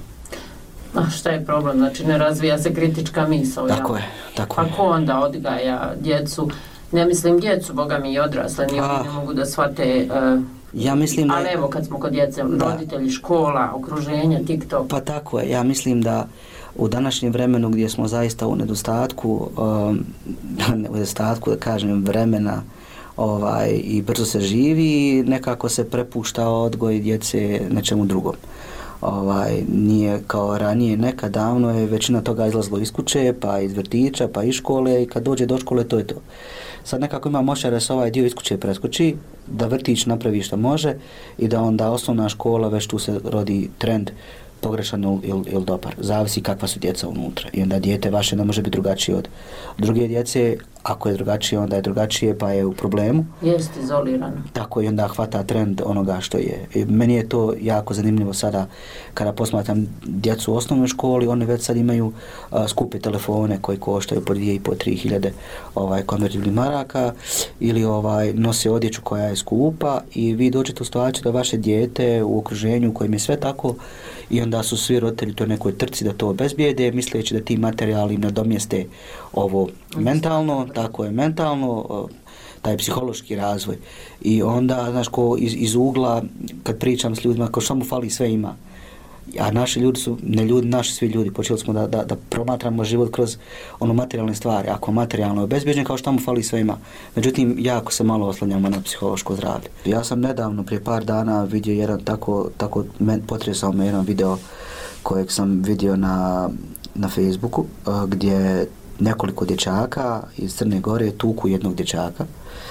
A šta je problem? Znači ne razvija se kritička misao. Tako je, tako je. Pa ko onda odgaja djecu? Ne mislim djecu, boga mi i odrasle, ni oni ne mogu da shvate... Uh, ja mislim da... Ali evo kad smo kod djece, da. Roditelji, škola, okruženje, TikTok... Pa tako je, ja mislim da u današnjem vremenu gdje smo zaista u nedostatku, um, u nedostatku da kažem vremena ovaj, i brzo se živi, nekako se prepušta odgoj djece nečemu drugom. Ovaj, nije kao ranije, nekad davno je većina toga izlazilo iz kuće, pa iz vrtića, pa iz škole i kad dođe do škole to je to. Sad nekako ima moća da se ovaj dio iz kuće preskoči, da vrtić napravi što može i da onda osnovna škola već tu se rodi trend pogrešan ili il, il dobar. Zavisi kakva su djeca unutra. I onda dijete vaše ne može biti drugačije od druge djece. Ako je drugačije, onda je drugačije, pa je u problemu. Jest izolirano. Tako i onda hvata trend onoga što je. I meni je to jako zanimljivo sada kada posmatram djecu u osnovnoj školi, oni već sad imaju uh, skupe telefone koji koštaju po dvije i po tri hiljade ovaj, konvertibilnih maraka ili ovaj, nose odjeću koja je skupa i vi dođete u situaciju da vaše dijete u okruženju u kojem je sve tako i onda su svi roditelji to nekoj trci da to obezbijede, misleći da ti materijali nadomjeste ovo mentalno, tako je mentalno, taj psihološki razvoj. I onda, znaš, ko iz, iz ugla, kad pričam s ljudima, kao što mu fali, sve ima. A naši ljudi su, ne ljudi, naši svi ljudi, počeli smo da, da, da promatramo život kroz ono materijalne stvari. Ako materijalno je obezbjeđen, kao što mu fali, sve ima. Međutim, jako se malo oslanjamo na psihološko zdravlje. Ja sam nedavno, prije par dana, vidio jedan tako, tako men, potresao me jedan video kojeg sam vidio na, na Facebooku, uh, gdje nekoliko dječaka iz Crne Gore tuku jednog dječaka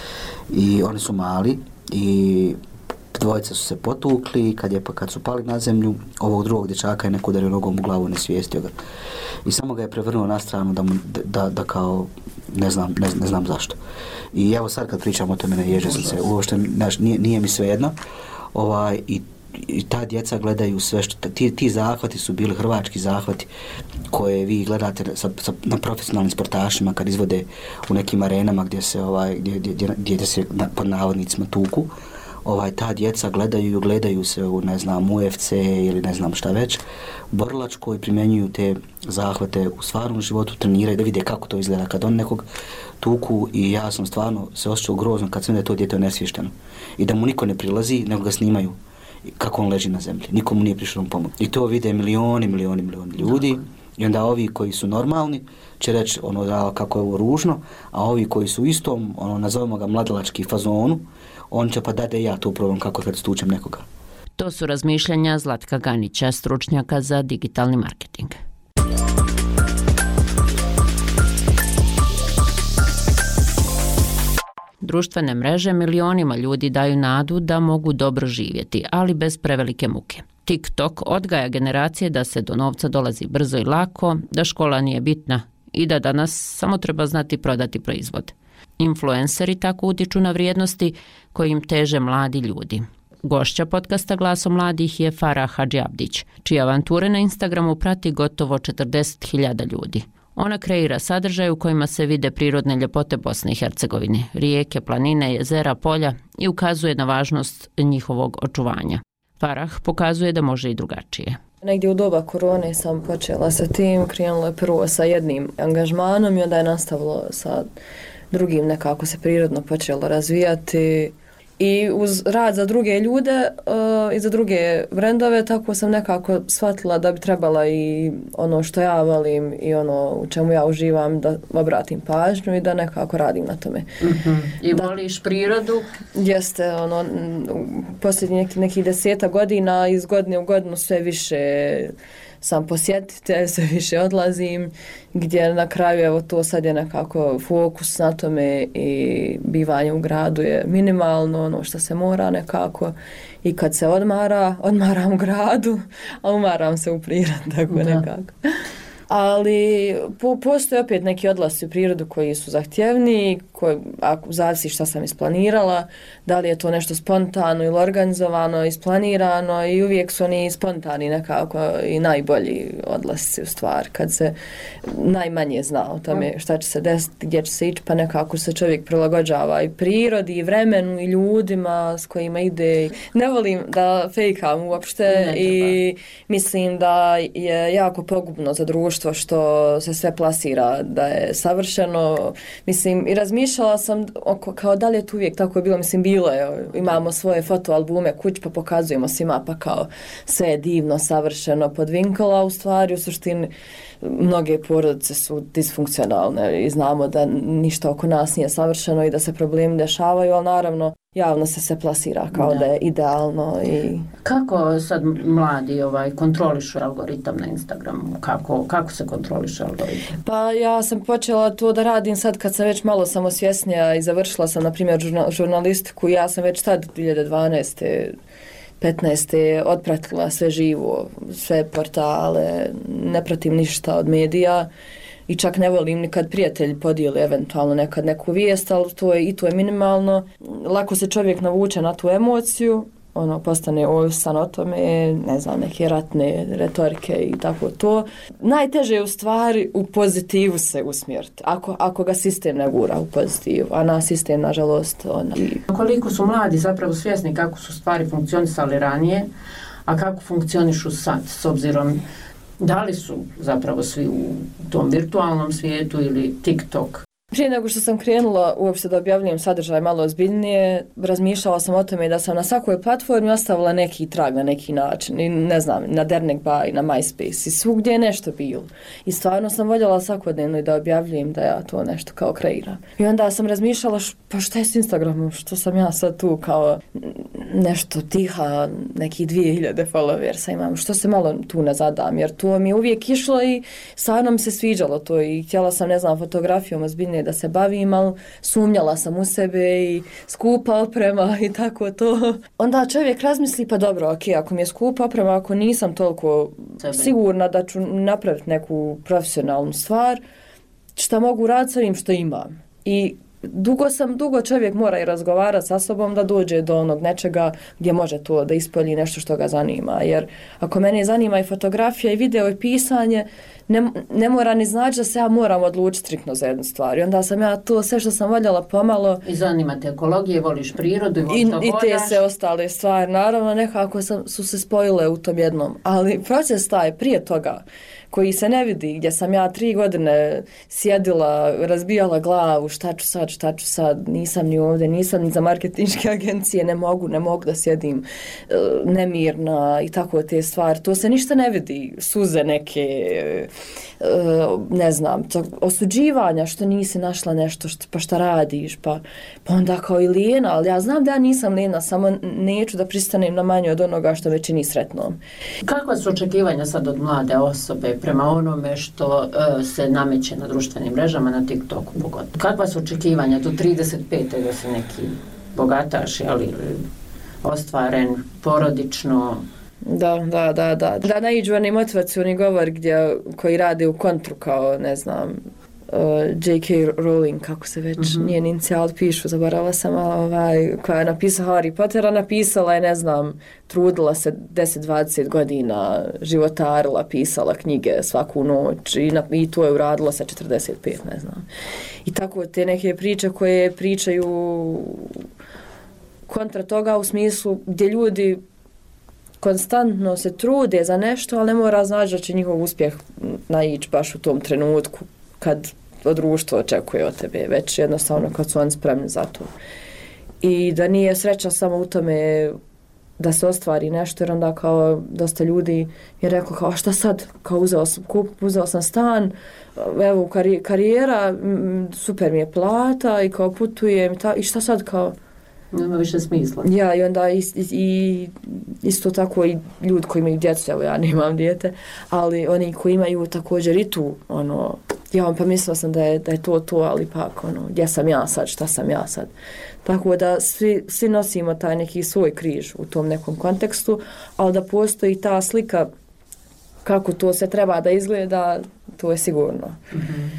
i oni su mali i dvojica su se potukli, kad, je, kad su pali na zemlju, ovog drugog dječaka je neko udario nogom u glavu, nesvijestio ga. I samo ga je prevrnuo na stranu da, mu, da, da kao, ne znam, ne, ne znam zašto. I evo sad kad pričam o tome, ne ježe sam se, uopšte nije, nije mi svejedno. Ovaj, i i ta djeca gledaju sve što, ti, ti zahvati su bili hrvački zahvati koje vi gledate sa, sa, na profesionalnim sportašima kad izvode u nekim arenama gdje se, ovaj, gdje, gdje, gdje se na, pod navodnicima tuku. Ovaj, ta djeca gledaju i gledaju se u, ne znam, U F C ili ne znam šta već, borilačko i primjenjuju te zahvate u stvarnom životu, treniraju da vide kako to izgleda kad on nekog tuku i ja sam stvarno se osjećao grozno kad sam da je to djete nesvješteno i da mu niko ne prilazi nego ga snimaju kako on leži na zemlji. Nikomu nije prišlo pomoć. I to vide milioni, milioni, milioni ljudi. I onda ovi koji su normalni će reći ono da kako je ovo ružno, a ovi koji su istom, ono nazovemo ga mladalački fazonu, on će pa dade ja to problem kako kad stučem nekoga. To su razmišljanja Zlatka Ganića, stručnjaka za digitalni marketing. Društvene mreže milionima ljudi daju nadu da mogu dobro živjeti, ali bez prevelike muke. TikTok odgaja generacije da se do novca dolazi brzo i lako, da škola nije bitna i da danas samo treba znati prodati proizvod. Influenceri tako utiču na vrijednosti kojim teže mladi ljudi. Gošća podcasta Glaso mladih je Farah Hadžiabdić, čije avanture na Instagramu prati gotovo četrdeset hiljada ljudi. Ona kreira sadržaj u kojima se vide prirodne ljepote Bosne i Hercegovine, rijeke, planine, jezera, polja i ukazuje na važnost njihovog očuvanja. Farah pokazuje da može i drugačije. Negdje u doba korone sam počela sa tim, krenulo je prvo sa jednim angažmanom i onda je nastavilo sa drugim, nekako se prirodno počelo razvijati. I uz rad za druge ljude uh, i za druge brendove, tako sam nekako shvatila da bi trebala i ono što ja volim i ono u čemu ja uživam da obratim pažnju i da nekako radim na tome. Mm-hmm. I da, voliš prirodu? Jeste, ono, posljednjih neki, nekih deseta godina iz godine u godinu sve više sam posjetitelj, sve više odlazim, gdje na kraju evo to sad je nekako fokus na tome i bivanje u gradu je minimalno, ono što se mora nekako i kad se odmara, odmaram u gradu, a umaram se u prirodi, tako da. Nekako. Ali po, postoje opet neki odlasci u prirodu koji su zahtjevni, koji, ako zavisi šta sam isplanirala, da li je to nešto spontano ili organizovano, isplanirano i uvijek su oni spontani nekako i najbolji odlasci u stvar, kad se najmanje zna o tome šta će se desiti, gdje će se ići, pa nekako se čovjek prilagođava i prirodi, i vremenu, i ljudima s kojima ide. Ne volim da fejkam uopšte i mislim da je jako pogubno za društvo što se sve plasira da je savršeno. Mislim, i razmišljala sam oko, kao da li je to uvijek tako je bilo. Mislim, bilo je. Imamo svoje fotoalbume kuć pa pokazujemo svima pa kao sve je divno, savršeno podvinkala. U stvari, u suštini, mnoge porodice su disfunkcionalne i znamo da ništa oko nas nije savršeno i da se problemi dešavaju, ali naravno javno se se plasira kao da, da je idealno. I... Kako sad mladi ovaj, kontrolišu algoritam na Instagramu? Kako, kako se kontroliše algoritam? Pa ja sam počela to da radim sad kad sam već malo samosvjesnija i završila sam, na primjer, žurnal, žurnalistiku. Ja sam već tad dvije hiljade dvanaeste petnaeste otpratila sve živo, sve portale, ne pratim ništa od medija i čak ne volim nikad prijatelji podijeli eventualno nekad neku vijest, ali to je, i to je minimalno. Lako se čovjek navuče na tu emociju, ono, postane ovisan o tome, ne znam, neke ratne retorike i tako to. Najteže je u stvari u pozitivu se usmjeriti, ako, ako ga sistem ne gura u pozitivu, a na sistem, nažalost, ona... Koliko su mladi zapravo svjesni kako su stvari funkcionisali ranije, a kako funkcionišu sad, s obzirom da li su zapravo svi u tom virtualnom svijetu ili TikTok? Prije nego što sam krenula uopšte da objavljujem sadržaj malo ozbiljnije, razmišljala sam o tome da sam na svakoj platformi ostavila neki trag na neki način. I ne znam, na Dernekba i na MySpace i svugdje je nešto bilo. I stvarno sam voljela svakodnevno i da objavljujem da ja to nešto kao kreiram. I onda sam razmišljala š, pa šta je s Instagramom, što sam ja sad tu kao nešto tiha, neki dvije hiljade followersa imam, što se malo tu ne zadam, jer to mi je uvijek išlo i stvarno mi se sviđalo to i htjela sam, ne znam, fotografijom ozbiljnije da se bavim, ali sumnjala sam u sebe i skupa oprema i tako to. Onda čovjek razmisli, pa dobro, ok, ako mi je skupa oprema, ako nisam toliko Sebe. sigurna da ću napraviti neku profesionalnu stvar, šta mogu raditi s ovim što imam. I dugo sam, dugo čovjek mora i razgovarati sa sobom da dođe do onog nečega gdje može to da ispolji nešto što ga zanima. Jer ako mene zanima i fotografija i video i pisanje, ne, ne mora ni znači da se ja moram odlučiti striktno za jednu stvar. I onda sam ja to sve što sam voljela pomalo... I zanima te ekologije, voliš prirodu i voliš I, i te se ostale stvari. Naravno, nekako sam, su se spojile u tom jednom. Ali proces taj prije toga, koji se ne vidi, gdje sam ja tri godine sjedila, razbijala glavu, šta ću sad, šta ću sad, nisam ni ovdje, nisam ni za marketinške agencije, ne mogu, ne mogu da sjedim nemirna i tako te stvari. To se ništa ne vidi, suze neke, ne znam, to, osuđivanja što nisi našla nešto, što, pa šta radiš, pa, pa onda kao i lijena, ali ja znam da ja nisam lijena, samo neću da pristanem na manje od onoga što me čini sretnom. Kakva su očekivanja sad od mlade osobe prema onome što uh, se nameće na društvenim mrežama, na TikToku pogotovo? Kakva su očekivanja do trideset pete da se neki bogataš, ali ostvaren, porodično? Da, da, da, da. Da naiđu oni motivacioni govor gdje, koji rade u kontru kao, ne znam, uh, J K Rowling, kako se već mm-hmm. njen inicijal pišu, zaboravila sam, ovaj, koja je napisala Harry Pottera, napisala je, ne znam, trudila se deset dvadeset godina, životarila, pisala knjige svaku noć i, na, i to je uradila sa četrdeset pet, ne znam. I tako te neke priče koje pričaju kontra toga u smislu gdje ljudi konstantno se trude za nešto, ali ne mora znači da će njihov uspjeh naići baš u tom trenutku kad društvo očekuje od tebe, već jednostavno kad su oni spremni za to. I da nije sreća samo u tome da se ostvari nešto, jer onda kao dosta ljudi je rekao kao šta sad, kao uzeo sam, kup, uzeo sam stan, evo kari, karijera, super mi je plata i kao putujem i, ta, i šta sad kao... Nema više smisla. Ja, i onda i, i, isto tako i ljudi koji imaju djecu, evo ja nemam dijete, ali oni koji imaju također i tu, ono, ja pa mislila sam da je, da je to to, ali pak, ono, gdje sam ja sad, šta sam ja sad. Tako da svi, svi nosimo taj neki svoj križ u tom nekom kontekstu, ali da postoji ta slika kako to se treba da izgleda, to je sigurno. Mm-hmm.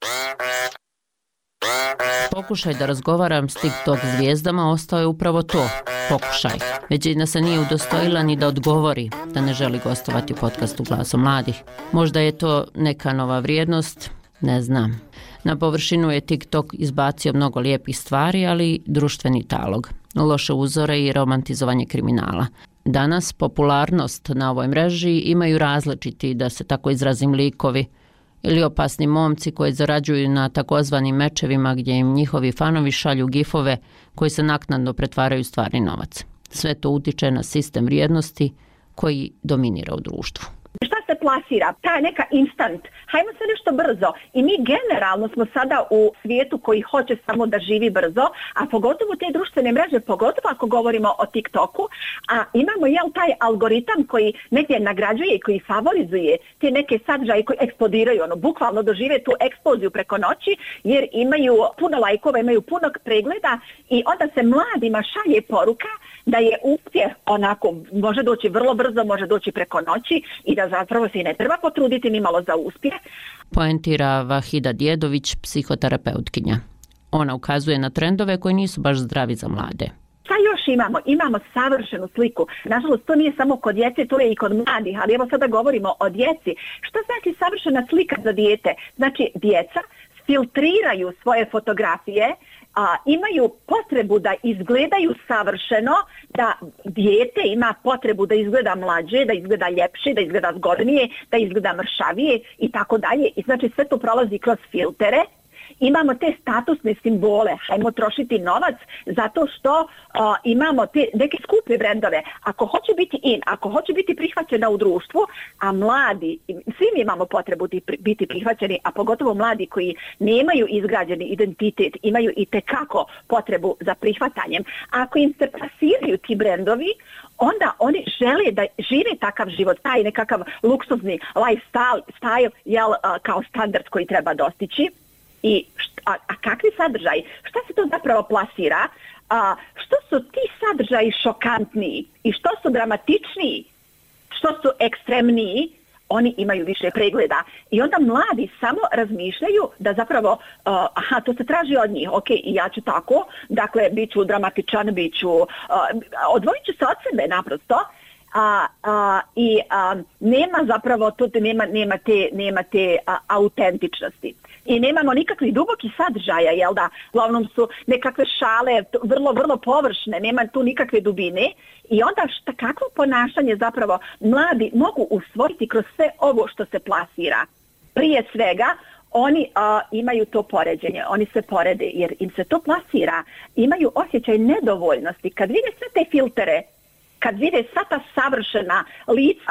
Pokušaj da razgovaram s TikTok zvijezdama ostao je upravo to, pokušaj. Većina se nije udostojila ni da odgovori da ne želi gostovati u podcastu Glasom mladih. Možda je to neka nova vrijednost, ne znam. Na površinu je TikTok izbacio mnogo lijepih stvari, ali društveni talog, loše uzore i romantizovanje kriminala. Danas popularnost na ovoj mreži imaju različiti, da se tako izrazim, likovi ili opasni momci koji zarađuju na takozvanim mečevima gdje im njihovi fanovi šalju gifove koji se naknadno pretvaraju u stvarni novac. Sve to utiče na sistem vrijednosti koji dominira u društvu. Šta se plasira? Ta neka instant. Hajmo se nešto brzo. I mi generalno smo sada u svijetu koji hoće samo da živi brzo, a pogotovo te društvene mreže, pogotovo ako govorimo o TikToku, a imamo jel taj algoritam koji negdje nagrađuje i koji favorizuje te neke sadržaje koji eksplodiraju, ono, bukvalno dožive tu eksploziju preko noći, jer imaju puno lajkova, imaju puno pregleda i onda se mladima šalje poruka da je uspjeh onako, može doći vrlo brzo, može doći preko noći i da zapravo se i ne treba potruditi ni malo za uspjeh. Poentira Vahida Djedović, psihoterapeutkinja. Ona ukazuje na trendove koji nisu baš zdravi za mlade. Šta još imamo? Imamo savršenu sliku. Nažalost, to nije samo kod djece, to je i kod mladih, ali evo sada govorimo o djeci. Šta znači savršena slika za dijete? Znači, djeca filtriraju svoje fotografije, a, imaju potrebu da izgledaju savršeno, da dijete ima potrebu da izgleda mlađe, da izgleda ljepše, da izgleda zgodnije, da izgleda mršavije i tako dalje. I znači sve to prolazi kroz filtere. Imamo te statusne simbole, hajmo trošiti novac zato što uh, imamo te neke skupe brendove. Ako hoće biti in, ako hoće biti prihvaćena u društvu, a mladi, svi mi imamo potrebu biti prihvaćeni, a pogotovo mladi koji nemaju izgrađeni identitet, imaju i tekako potrebu za prihvatanjem. A ako im se plasiraju ti brendovi, onda oni žele da žive takav život, taj nekakav luksuzni lifestyle, style, jel, uh, kao standard koji treba dostići. I šta, a, a kakvi sadržaji? Šta se to zapravo plasira? A, što su ti sadržaji šokantniji i što su dramatičniji, što su ekstremniji, oni imaju više pregleda. I onda mladi samo razmišljaju da zapravo, uh, aha, to se traži od njih, ok, i ja ću tako, dakle, bit ću dramatičan, bit ću, uh, odvojit ću se od sebe naprosto. A, a, i a, nema zapravo tu nema, nema te, nema te a, autentičnosti. I nemamo nikakvih dubokih sadržaja, jel da? Uglavnom su nekakve šale vrlo, vrlo površne, nema tu nikakve dubine. I onda šta, kakvo ponašanje zapravo mladi mogu usvojiti kroz sve ovo što se plasira? Prije svega, oni a, imaju to poređenje, oni se porede jer im se to plasira. Imaju osjećaj nedovoljnosti. Kad vide sve te filtere, kad vide sva ta savršena lica,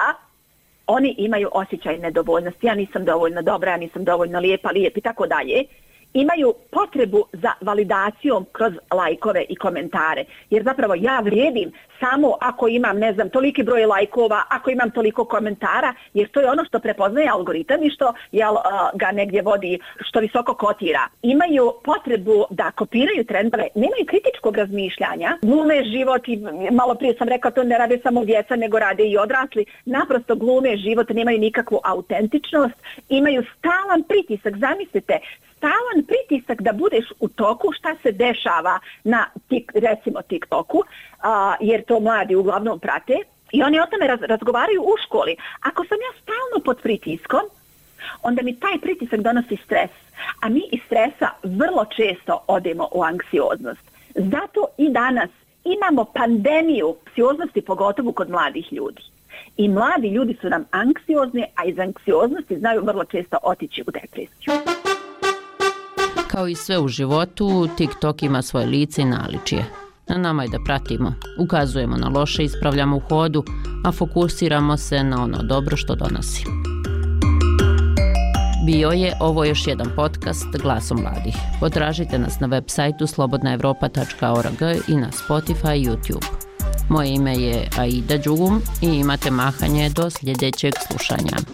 oni imaju osjećaj nedovoljnosti. Ja nisam dovoljno dobra, ja nisam dovoljno lijepa, lijep i tako dalje. Imaju potrebu za validacijom kroz lajkove i komentare. Jer zapravo ja vrijedim samo ako imam, ne znam, toliki broj lajkova, ako imam toliko komentara, jer to je ono što prepoznaje algoritam i što jel, ga negdje vodi, što visoko kotira. Imaju potrebu da kopiraju trendove, nemaju kritičkog razmišljanja, glume život i malo prije sam rekao to ne rade samo djeca, nego rade i odrasli. Naprosto glume život, nemaju nikakvu autentičnost, imaju stalan pritisak, zamislite, stalan pritisak da budeš u toku šta se dešava na tik, recimo TikToku, a, jer to mladi uglavnom prate i oni o tome raz, razgovaraju u školi. Ako sam ja stalno pod pritiskom, onda mi taj pritisak donosi stres, a mi iz stresa vrlo često odemo u anksioznost. Zato i danas imamo pandemiju anksioznosti, pogotovo kod mladih ljudi. I mladi ljudi su nam anksiozni, a iz anksioznosti znaju vrlo često otići u depresiju. Kao i sve u životu, TikTok ima svoje lice i naličje. Na nama je da pratimo, ukazujemo na loše, ispravljamo u hodu, a fokusiramo se na ono dobro što donosi. Bio je ovo još jedan podcast Glasom mladih. Potražite nas na web sajtu slobodna evropa tačka org i na Spotify i YouTube. Moje ime je Aida Đugum i imate mahanje do sljedećeg slušanja.